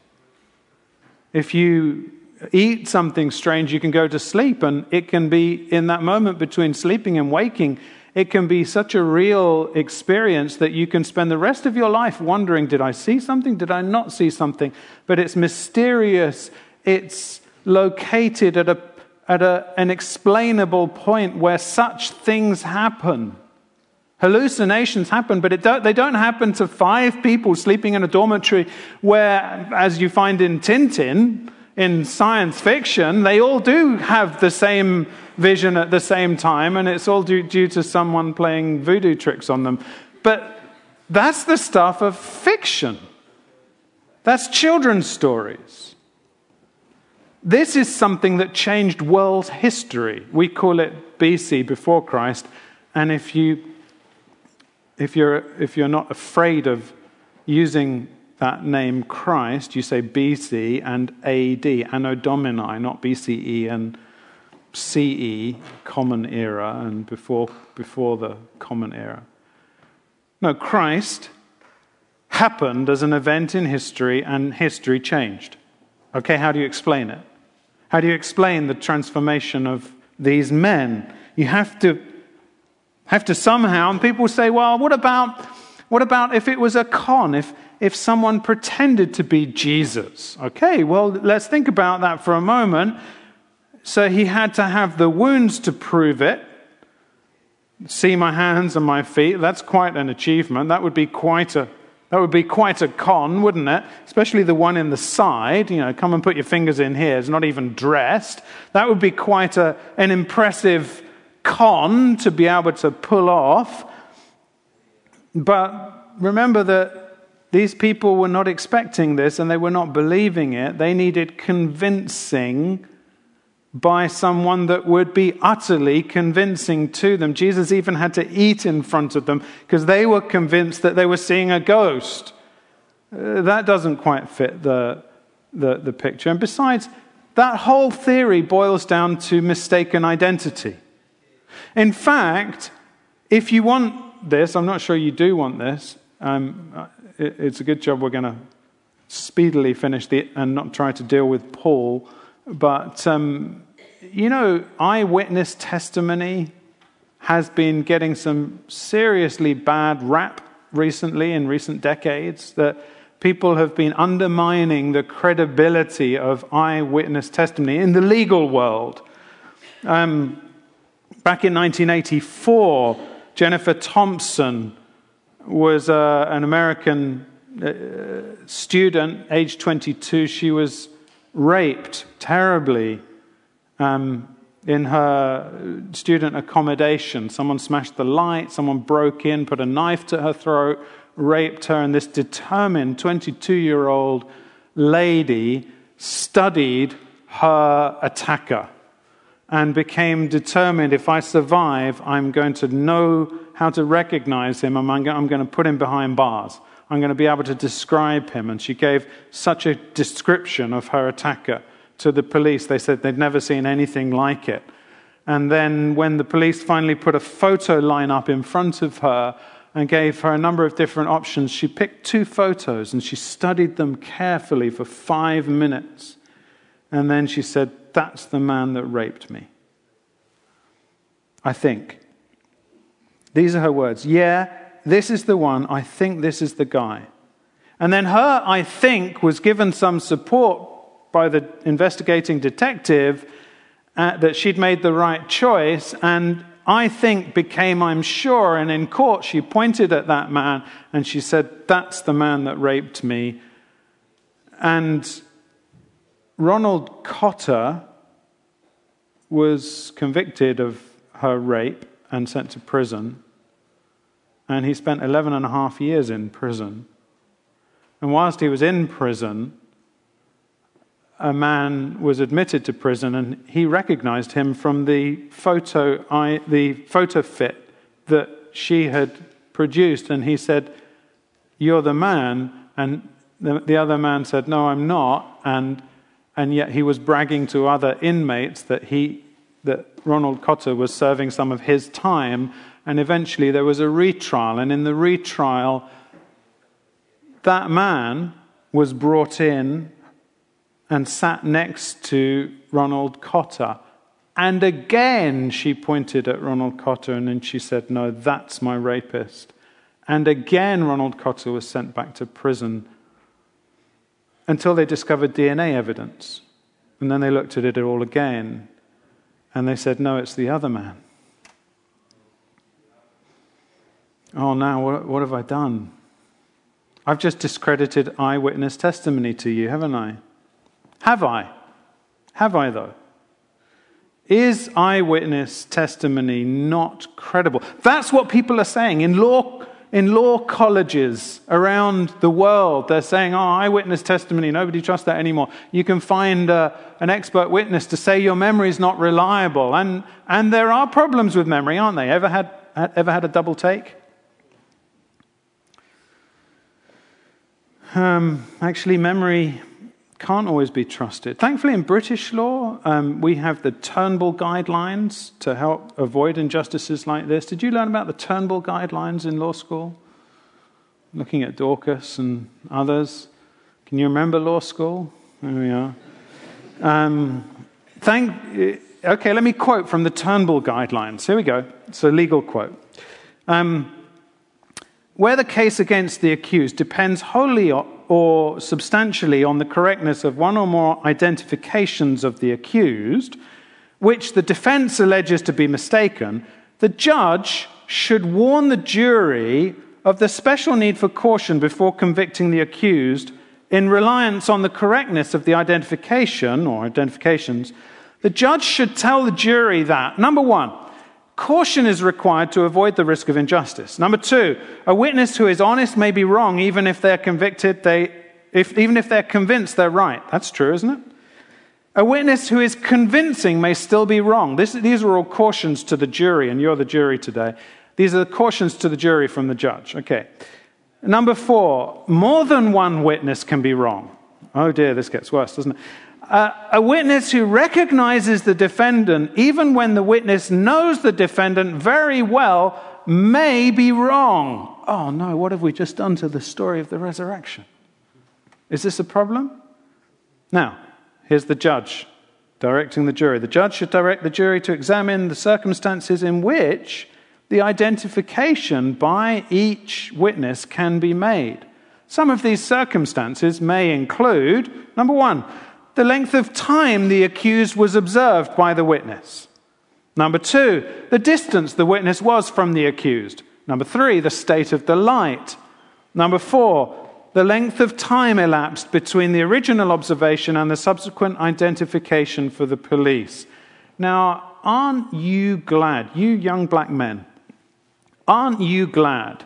If you eat something strange, you can go to sleep, and it can be in that moment between sleeping and waking, it can be such a real experience that you can spend the rest of your life wondering, did I see something? Did I not see something? But it's mysterious. It's located at a at a, an explainable point where such things happen. Hallucinations happen, but it don't, they don't happen to five people sleeping in a dormitory where, as you find in Tintin, in science fiction, they all do have the same vision at the same time, and it's all due, due to someone playing voodoo tricks on them. But that's the stuff of fiction. That's children's stories. This is something that changed world history. We call it B C, before Christ. And if you, if you're, if you're not afraid of using that name Christ, you say B C and A D, Anno Domini, not B C E and C E, Common Era, and before before the Common Era. No, Christ happened as an event in history, and history changed. Okay, how do you explain it? How do you explain the transformation of these men? You have to have to somehow, and people say, well, what about what about if it was a con? If if someone pretended to be Jesus? Okay, well, let's think about that for a moment. So he had to have the wounds to prove it. See my hands and my feet. That's quite an achievement. That would be quite a that would be quite a con, wouldn't it? Especially the one in the side. You know, come and put your fingers in here. It's not even dressed. That would be quite a an impressive con to be able to pull off. But remember that these people were not expecting this and they were not believing it. They needed convincing by someone that would be utterly convincing to them. Jesus even had to eat in front of them because they were convinced that they were seeing a ghost. Uh, that doesn't quite fit the, the, the picture. And besides, that whole theory boils down to mistaken identity. In fact, if you want this, I'm not sure you do want this, um, it, it's a good job we're going to speedily finish the, and not try to deal with Paul. But, um, you know, eyewitness testimony has been getting some seriously bad rap recently, in recent decades, that people have been undermining the credibility of eyewitness testimony in the legal world. Um, back in nineteen eighty-four, Jennifer Thompson was uh, an American uh, student, age twenty-two. She was raped terribly um, in her student accommodation. Someone smashed the light, someone broke in, put a knife to her throat, raped her, and this determined twenty-two-year-old lady studied her attacker and became determined, if I survive, I'm going to know how to recognize him, and I'm going to put him behind bars. I'm going to be able to describe him. And she gave such a description of her attacker to the police. They said they'd never seen anything like it. And then when the police finally put a photo lineup in front of her and gave her a number of different options, she picked two photos and she studied them carefully for five minutes. And then she said, "That's the man that raped me. I think." These are her words. "Yeah, this is the one. I think this is the guy." And then her "I think" was given some support by the investigating detective uh, that she'd made the right choice. And "I think" became "I'm sure." And in court, she pointed at that man and she said, "That's the man that raped me." And Ronald Cotter was convicted of her rape and sent to prison. And he spent eleven and a half years in prison. And whilst he was in prison, a man was admitted to prison, and he recognized him from the photo, I, the photo fit that she had produced. And he said, "You're the man." And the, the other man said, "No, I'm not." And and yet he was bragging to other inmates that he that Ronald Cotter was serving some of his time. And eventually there was a retrial. And in the retrial, that man was brought in and sat next to Ronald Cotter. And again she pointed at Ronald Cotter and then she said, "No, that's my rapist." And again Ronald Cotter was sent back to prison until they discovered D N A evidence. And then they looked at it all again and they said, "No, it's the other man." Oh, now what, what have I done? I've just discredited eyewitness testimony to you, haven't I? Have I? Have I, though? Is eyewitness testimony not credible? That's what people are saying. In law, in law colleges around the world, they're saying, "Oh, eyewitness testimony, nobody trusts that anymore. You can find uh, an expert witness to say your memory is not reliable." And and there are problems with memory, aren't they? Ever had ever had a double take? Um, actually, memory can't always be trusted. Thankfully, in British law, um, we have the Turnbull Guidelines to help avoid injustices like this. Did you learn about the Turnbull Guidelines in law school? Looking at Dorcas and others. Can you remember law school? There we are. Um, thank. Okay, let me quote from the Turnbull Guidelines. Here we go. It's a legal quote. Um, where the case against the accused depends wholly or substantially on the correctness of one or more identifications of the accused, which the defense alleges to be mistaken, the judge should warn the jury of the special need for caution before convicting the accused in reliance on the correctness of the identification or identifications. The judge should tell the jury that, number one, caution is required to avoid the risk of injustice. Number two, a witness who is honest may be wrong even if they're convicted, they, if, even if they're convinced they're right. That's true, isn't it? A witness who is convincing may still be wrong. This, these are all cautions to the jury, and you're the jury today. These are the cautions to the jury from the judge. Okay. Number four, more than one witness can be wrong. Oh dear, this gets worse, doesn't it? Uh, a witness who recognizes the defendant, even when the witness knows the defendant very well, may be wrong. Oh no, what have we just done to the story of the resurrection? Is this a problem? Now, here's the judge directing the jury. The judge should direct the jury to examine the circumstances in which the identification by each witness can be made. Some of these circumstances may include, number one, the length of time the accused was observed by the witness. Number two, the distance the witness was from the accused. Number three, the state of the light. Number four, the length of time elapsed between the original observation and the subsequent identification for the police. Now, aren't you glad, you young black men, aren't you glad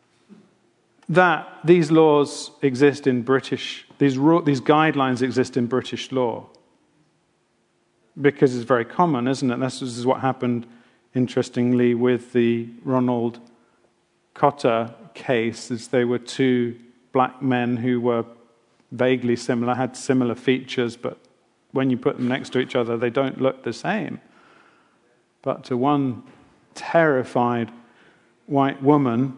that these laws exist in British, these these guidelines exist in British law? Because it's very common, isn't it? This is what happened, interestingly, with the Ronald Cotter case, is they were two black men who were vaguely similar, had similar features, but when you put them next to each other, they don't look the same. But to one terrified white woman,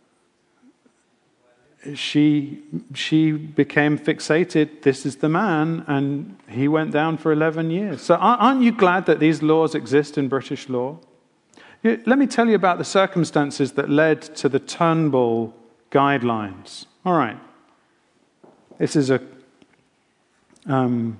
she she became fixated, this is the man, and he went down for eleven years. So aren't you glad that these laws exist in British law? Let me tell you about the circumstances that led to the Turnbull guidelines. All right. This is a... Um,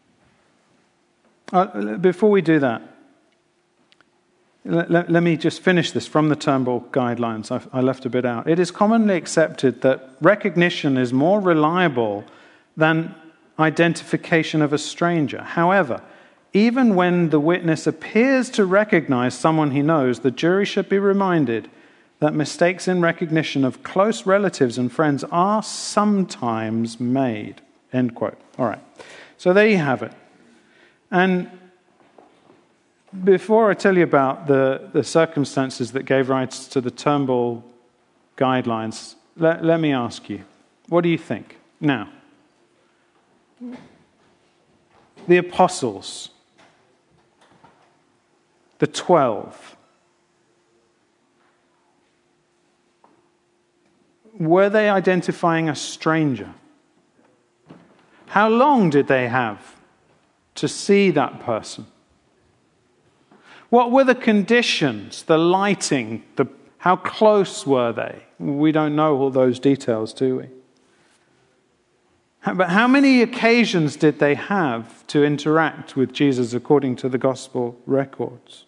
uh, before we do that, let, let, let me just finish this from the Turnbull guidelines. I, I left a bit out. It is commonly accepted that recognition is more reliable than identification of a stranger. However, even when the witness appears to recognize someone he knows, the jury should be reminded that mistakes in recognition of close relatives and friends are sometimes made. End quote. All right. So there you have it. And before I tell you about the, the circumstances that gave rise to the Turnbull guidelines, let, let me ask you, what do you think? Now, the apostles, the twelve, were they identifying a stranger? How long did they have to see that person? What were the conditions, the lighting, the, how close were they? We don't know all those details, do we? But how many occasions did they have to interact with Jesus according to the gospel records?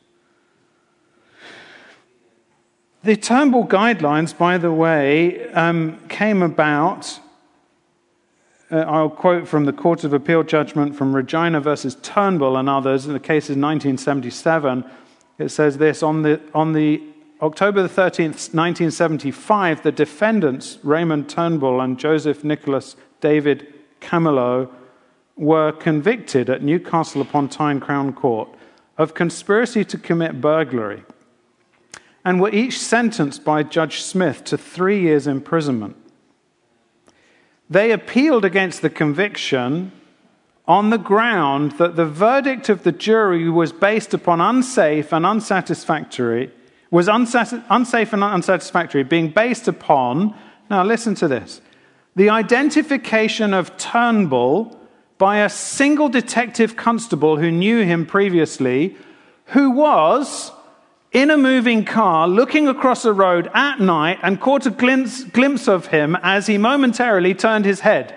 The Turnbull guidelines, by the way, um, came about, uh, I'll quote from the Court of Appeal judgment from Regina versus Turnbull and others, in the case is nineteen seventy-seven. It says this, on the, on the October the thirteenth, nineteen seventy-five, the defendants, Raymond Turnbull and Joseph Nicholas David Camelot, were convicted at Newcastle upon Tyne Crown Court of conspiracy to commit burglary, and were each sentenced by Judge Smith to three years imprisonment. They appealed against the conviction on the ground that the verdict of the jury was based upon unsafe and unsatisfactory, was unsatis- unsafe and unsatisfactory, being based upon, now listen to this, the identification of Turnbull by a single detective constable who knew him previously, who was in a moving car, looking across a road at night, and caught a glimpse, glimpse of him as he momentarily turned his head.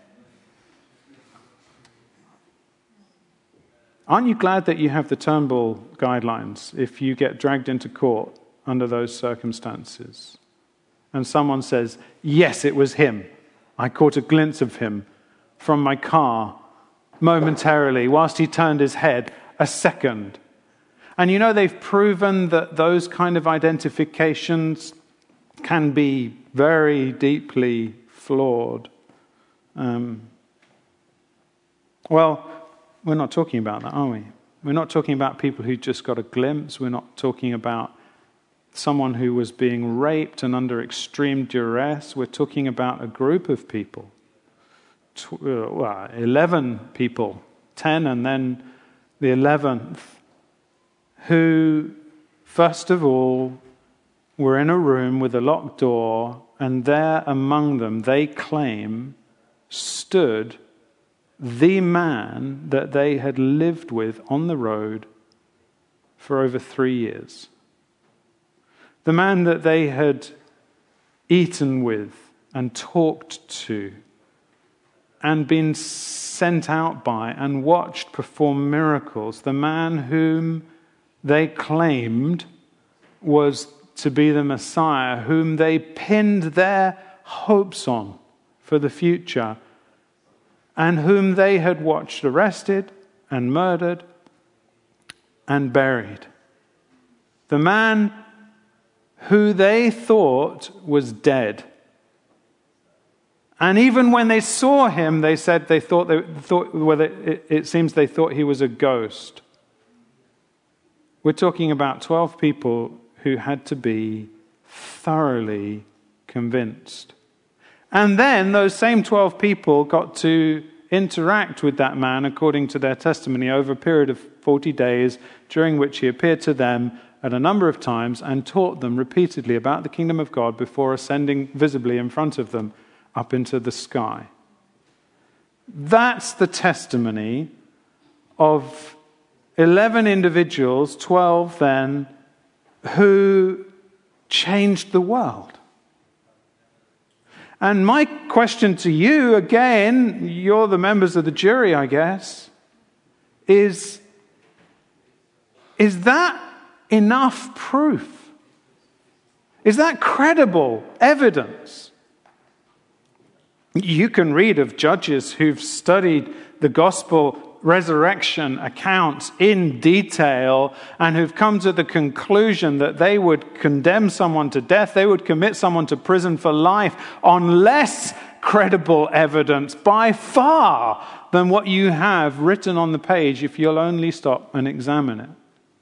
Aren't you glad that you have the Turnbull guidelines if you get dragged into court under those circumstances? And someone says, yes, it was him. I caught a glimpse of him from my car momentarily whilst he turned his head a second. And you know, they've proven that those kind of identifications can be very deeply flawed. Um, well, we're not talking about that, are we? We're not talking about people who just got a glimpse. We're not talking about someone who was being raped and under extreme duress. We're talking about a group of people. Tw- well, eleven people, ten and then the eleventh, who, first of all, were in a room with a locked door, and there among them, they claim, stood the man that they had lived with on the road for over three years. The man that they had eaten with and talked to and been sent out by and watched perform miracles. The man whom they claimed was to be the Messiah, whom they pinned their hopes on for the future, and whom they had watched arrested and murdered and buried. The man who they thought was dead. And even when they saw him, they said they thought, they thought whether it, it seems they thought he was a ghost. We're talking about twelve people who had to be thoroughly convinced. And then those same twelve people got to interact with that man according to their testimony over a period of forty days, during which he appeared to them at a number of times and taught them repeatedly about the kingdom of God before ascending visibly in front of them up into the sky. That's the testimony of eleven individuals, twelve then, who changed the world. And my question to you, again, you're the members of the jury, I guess, is, is that enough proof? Is that credible evidence? You can read of judges who've studied the gospel resurrection accounts in detail and who've come to the conclusion that they would condemn someone to death, they would commit someone to prison for life on less credible evidence by far than what you have written on the page if you'll only stop and examine it.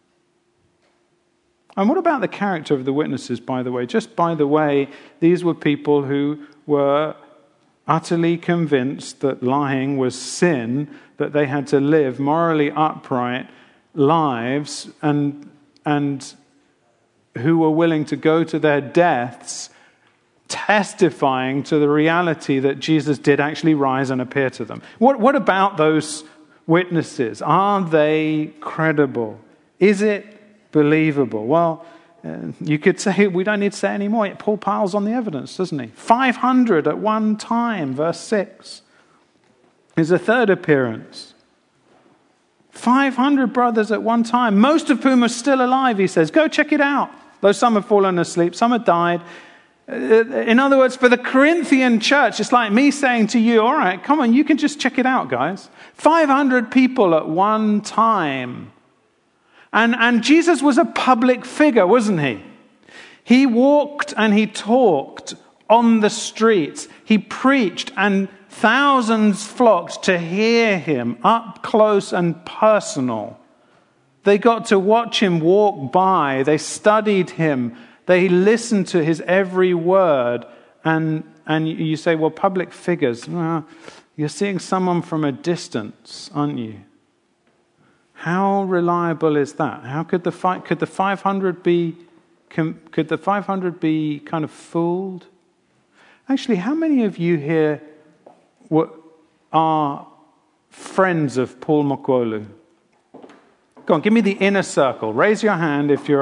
And what about the character of the witnesses, by the way? Just by the way, these were people who were utterly convinced that lying was sin, that they had to live morally upright lives, and, and who were willing to go to their deaths testifying to the reality that Jesus did actually rise and appear to them. What, what about those witnesses? Are they credible? Is it believable? Well, Uh, you could say, we don't need to say any more. Paul piles on the evidence, doesn't he? five hundred at one time, verse six, is a third appearance. five hundred brothers at one time, most of whom are still alive, he says. Go check it out. Though some have fallen asleep, some have died. In other words, for the Corinthian church, it's like me saying to you, all right, come on, you can just check it out, guys. five hundred people at one time. And, and Jesus was a public figure, wasn't he? He walked and he talked on the streets. He preached and thousands flocked to hear him up close and personal. They got to watch him walk by. They studied him. They listened to his every word. And, and you say, well, public figures. Well, you're seeing someone from a distance, aren't you? How reliable is that? How could the fi- could the five hundred be could the five hundred be kind of fooled? Actually, how many of you here were, are friends of Paul Mokwolu? Go on, give me the inner circle. Raise your hand if you're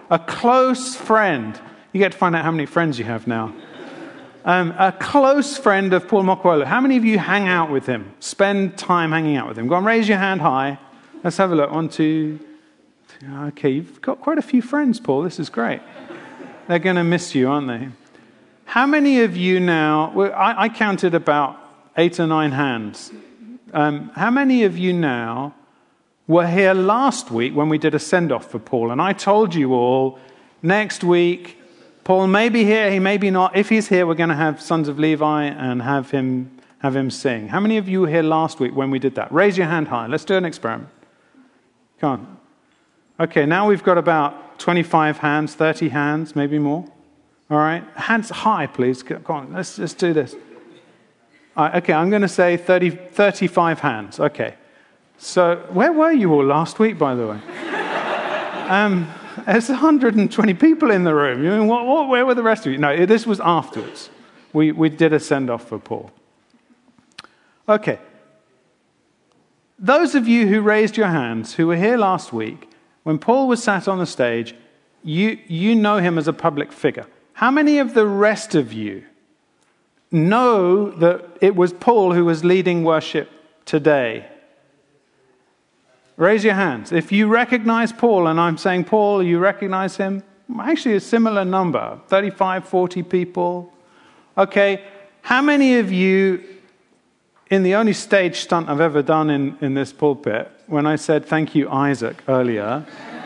a close friend. You get to find out how many friends you have now. Um, a close friend of Paul Mokwolu. How many of you hang out with him? Spend time hanging out with him? Go on, raise your hand high. Let's have a look. One, two, two. Okay, you've got quite a few friends, Paul. This is great. They're going to miss you, aren't they? How many of you now, well, I, I counted about eight or nine hands. Um, how many of you now were here last week when we did a send-off for Paul? And I told you all, next week, Paul may be here, he may be not. If he's here, we're going to have Sons of Levi and have him have him sing. How many of you were here last week when we did that? Raise your hand high. Let's do an experiment. Come on. Okay, now we've got about twenty-five hands, thirty hands, maybe more. All right? Hands high, please. Come on, let's, let's do this. All right, okay, I'm going to say thirty, thirty-five hands. Okay. So, where were you all last week, by the way? um... There's one hundred twenty people in the room. You mean, what, what, where were the rest of you? No, this was afterwards. We, we did a send-off for Paul. Okay. Those of you who raised your hands, who were here last week, when Paul was sat on the stage, you, you know him as a public figure. How many of the rest of you know that it was Paul who was leading worship today? Raise your hands. If you recognize Paul, and I'm saying, Paul, you recognize him? Actually, a similar number, thirty-five, forty people. Okay, how many of you, in the only stage stunt I've ever done in, in this pulpit, when I said thank you, Isaac, earlier,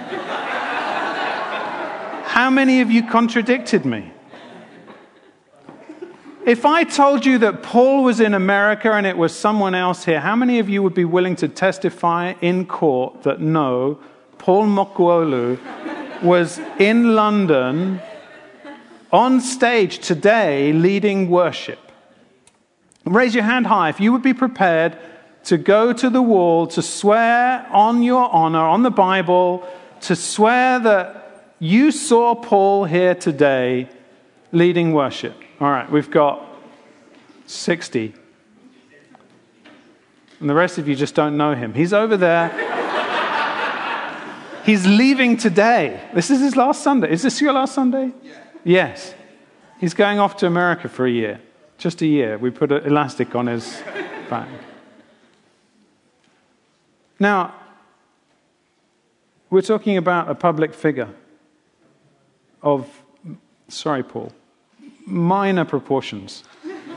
how many of you contradicted me? If I told you that Paul was in America and it was someone else here, how many of you would be willing to testify in court that no, Paul Mokwolu was in London on stage today leading worship? Raise your hand high if you would be prepared to go to the wall to swear on your honor, on the Bible, to swear that you saw Paul here today leading worship. All right, we've got sixty. And the rest of you just don't know him. He's over there. He's leaving today. This is his last Sunday. Is this your last Sunday? Yeah. Yes. He's going off to America for a year. Just a year. We put an elastic on his back. Now, we're talking about a public figure of, sorry, Paul, minor proportions.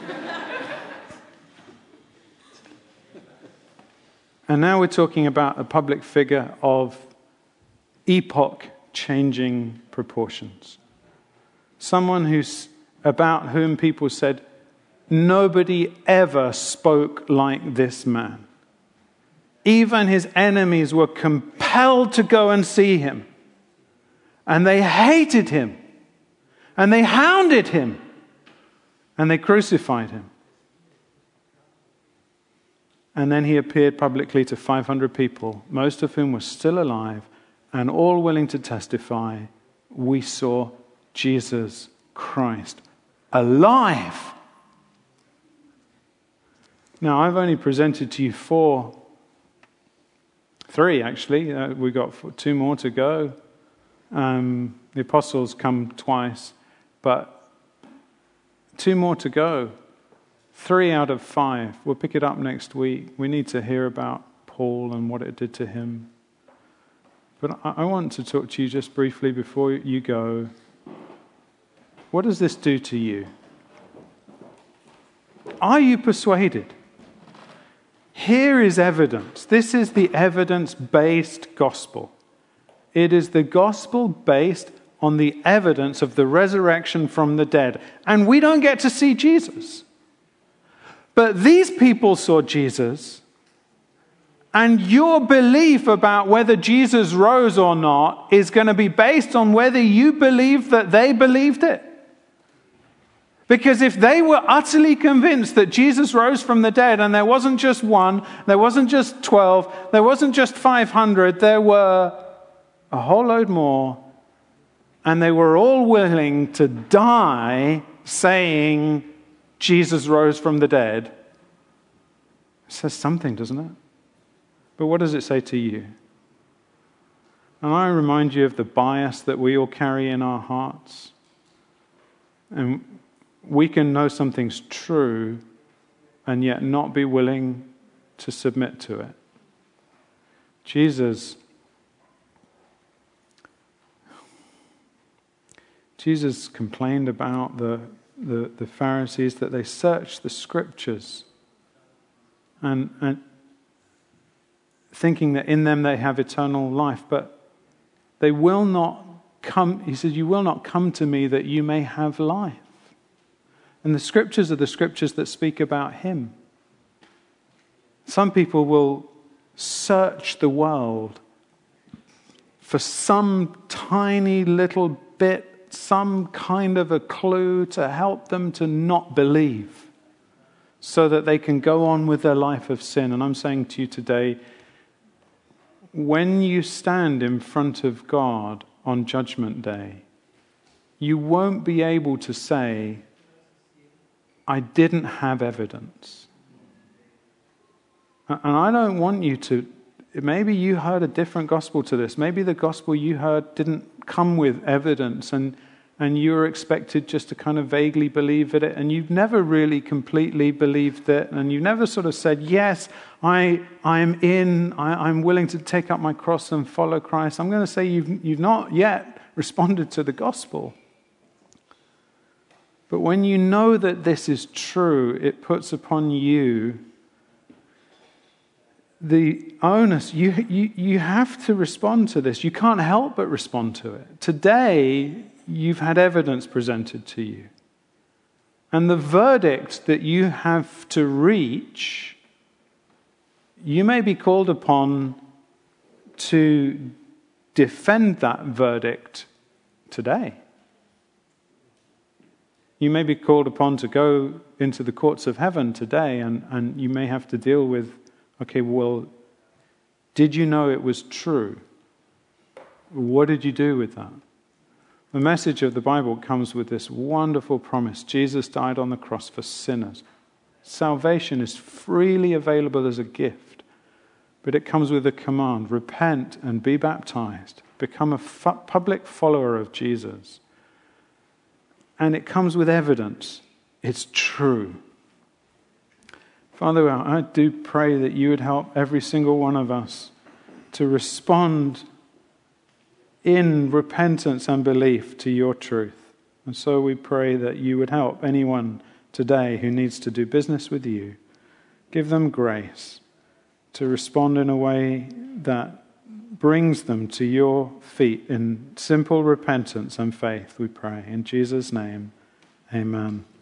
And now we're talking about a public figure of epoch-changing proportions. Someone who's about whom people said, nobody ever spoke like this man. Even his enemies were compelled to go and see him. And they hated him. And they hounded him. And they crucified him. And then he appeared publicly to five hundred people, most of whom were still alive, and all willing to testify, we saw Jesus Christ alive. Now, I've only presented to you four, three actually. Uh, we've got two more to go. Um, the apostles come twice, but two more to go. Three out of five. We'll pick it up next week. We need to hear about Paul and what it did to him. But I, I want to talk to you just briefly before you go. What does this do to you? Are you persuaded? Here is evidence. This is the evidence-based gospel. It is the gospel based on the evidence of the resurrection from the dead. And we don't get to see Jesus. But these people saw Jesus, and your belief about whether Jesus rose or not is going to be based on whether you believe that they believed it. Because if they were utterly convinced that Jesus rose from the dead, and there wasn't just one, there wasn't just twelve, there wasn't just five hundred, there were a whole load more, and they were all willing to die saying Jesus rose from the dead. It says something, doesn't it? But what does it say to you? And I remind you of the bias that we all carry in our hearts. And we can know something's true and yet not be willing to submit to it. Jesus, Jesus complained about the, the, the Pharisees that they searched the scriptures and, and thinking that in them they have eternal life, but they will not come, he says, you will not come to me that you may have life. And the scriptures are the scriptures that speak about him. Some people will search the world for some tiny little bit, some kind of a clue to help them to not believe, so that they can go on with their life of sin. And I'm saying to you today, when you stand in front of God on Judgment Day, you won't be able to say, I didn't have evidence. And I don't want you to, maybe you heard a different gospel to this. Maybe the gospel you heard didn't come with evidence, and, and you were expected just to kind of vaguely believe in it, and you've never really completely believed it, and you never sort of said, yes, I I am in, I, I'm willing to take up my cross and follow Christ. I'm going to say you've you've not yet responded to the gospel. But when you know that this is true, it puts upon you the onus. You, you, you have to respond to this. You can't help but respond to it. Today, you've had evidence presented to you. And the verdict that you have to reach, you may be called upon to defend that verdict today. You may be called upon to go into the courts of heaven today, and, and you may have to deal with, okay, well, did you know it was true? What did you do with that? The message of the Bible comes with this wonderful promise. Jesus died on the cross for sinners. Salvation is freely available as a gift, but it comes with a command: repent and be baptized. Become a fu- public follower of Jesus. And it comes with evidence. It's true. Father, I do pray that you would help every single one of us to respond in repentance and belief to your truth. And so we pray that you would help anyone today who needs to do business with you. Give them grace to respond in a way that brings them to your feet in simple repentance and faith, we pray. In Jesus' name, amen.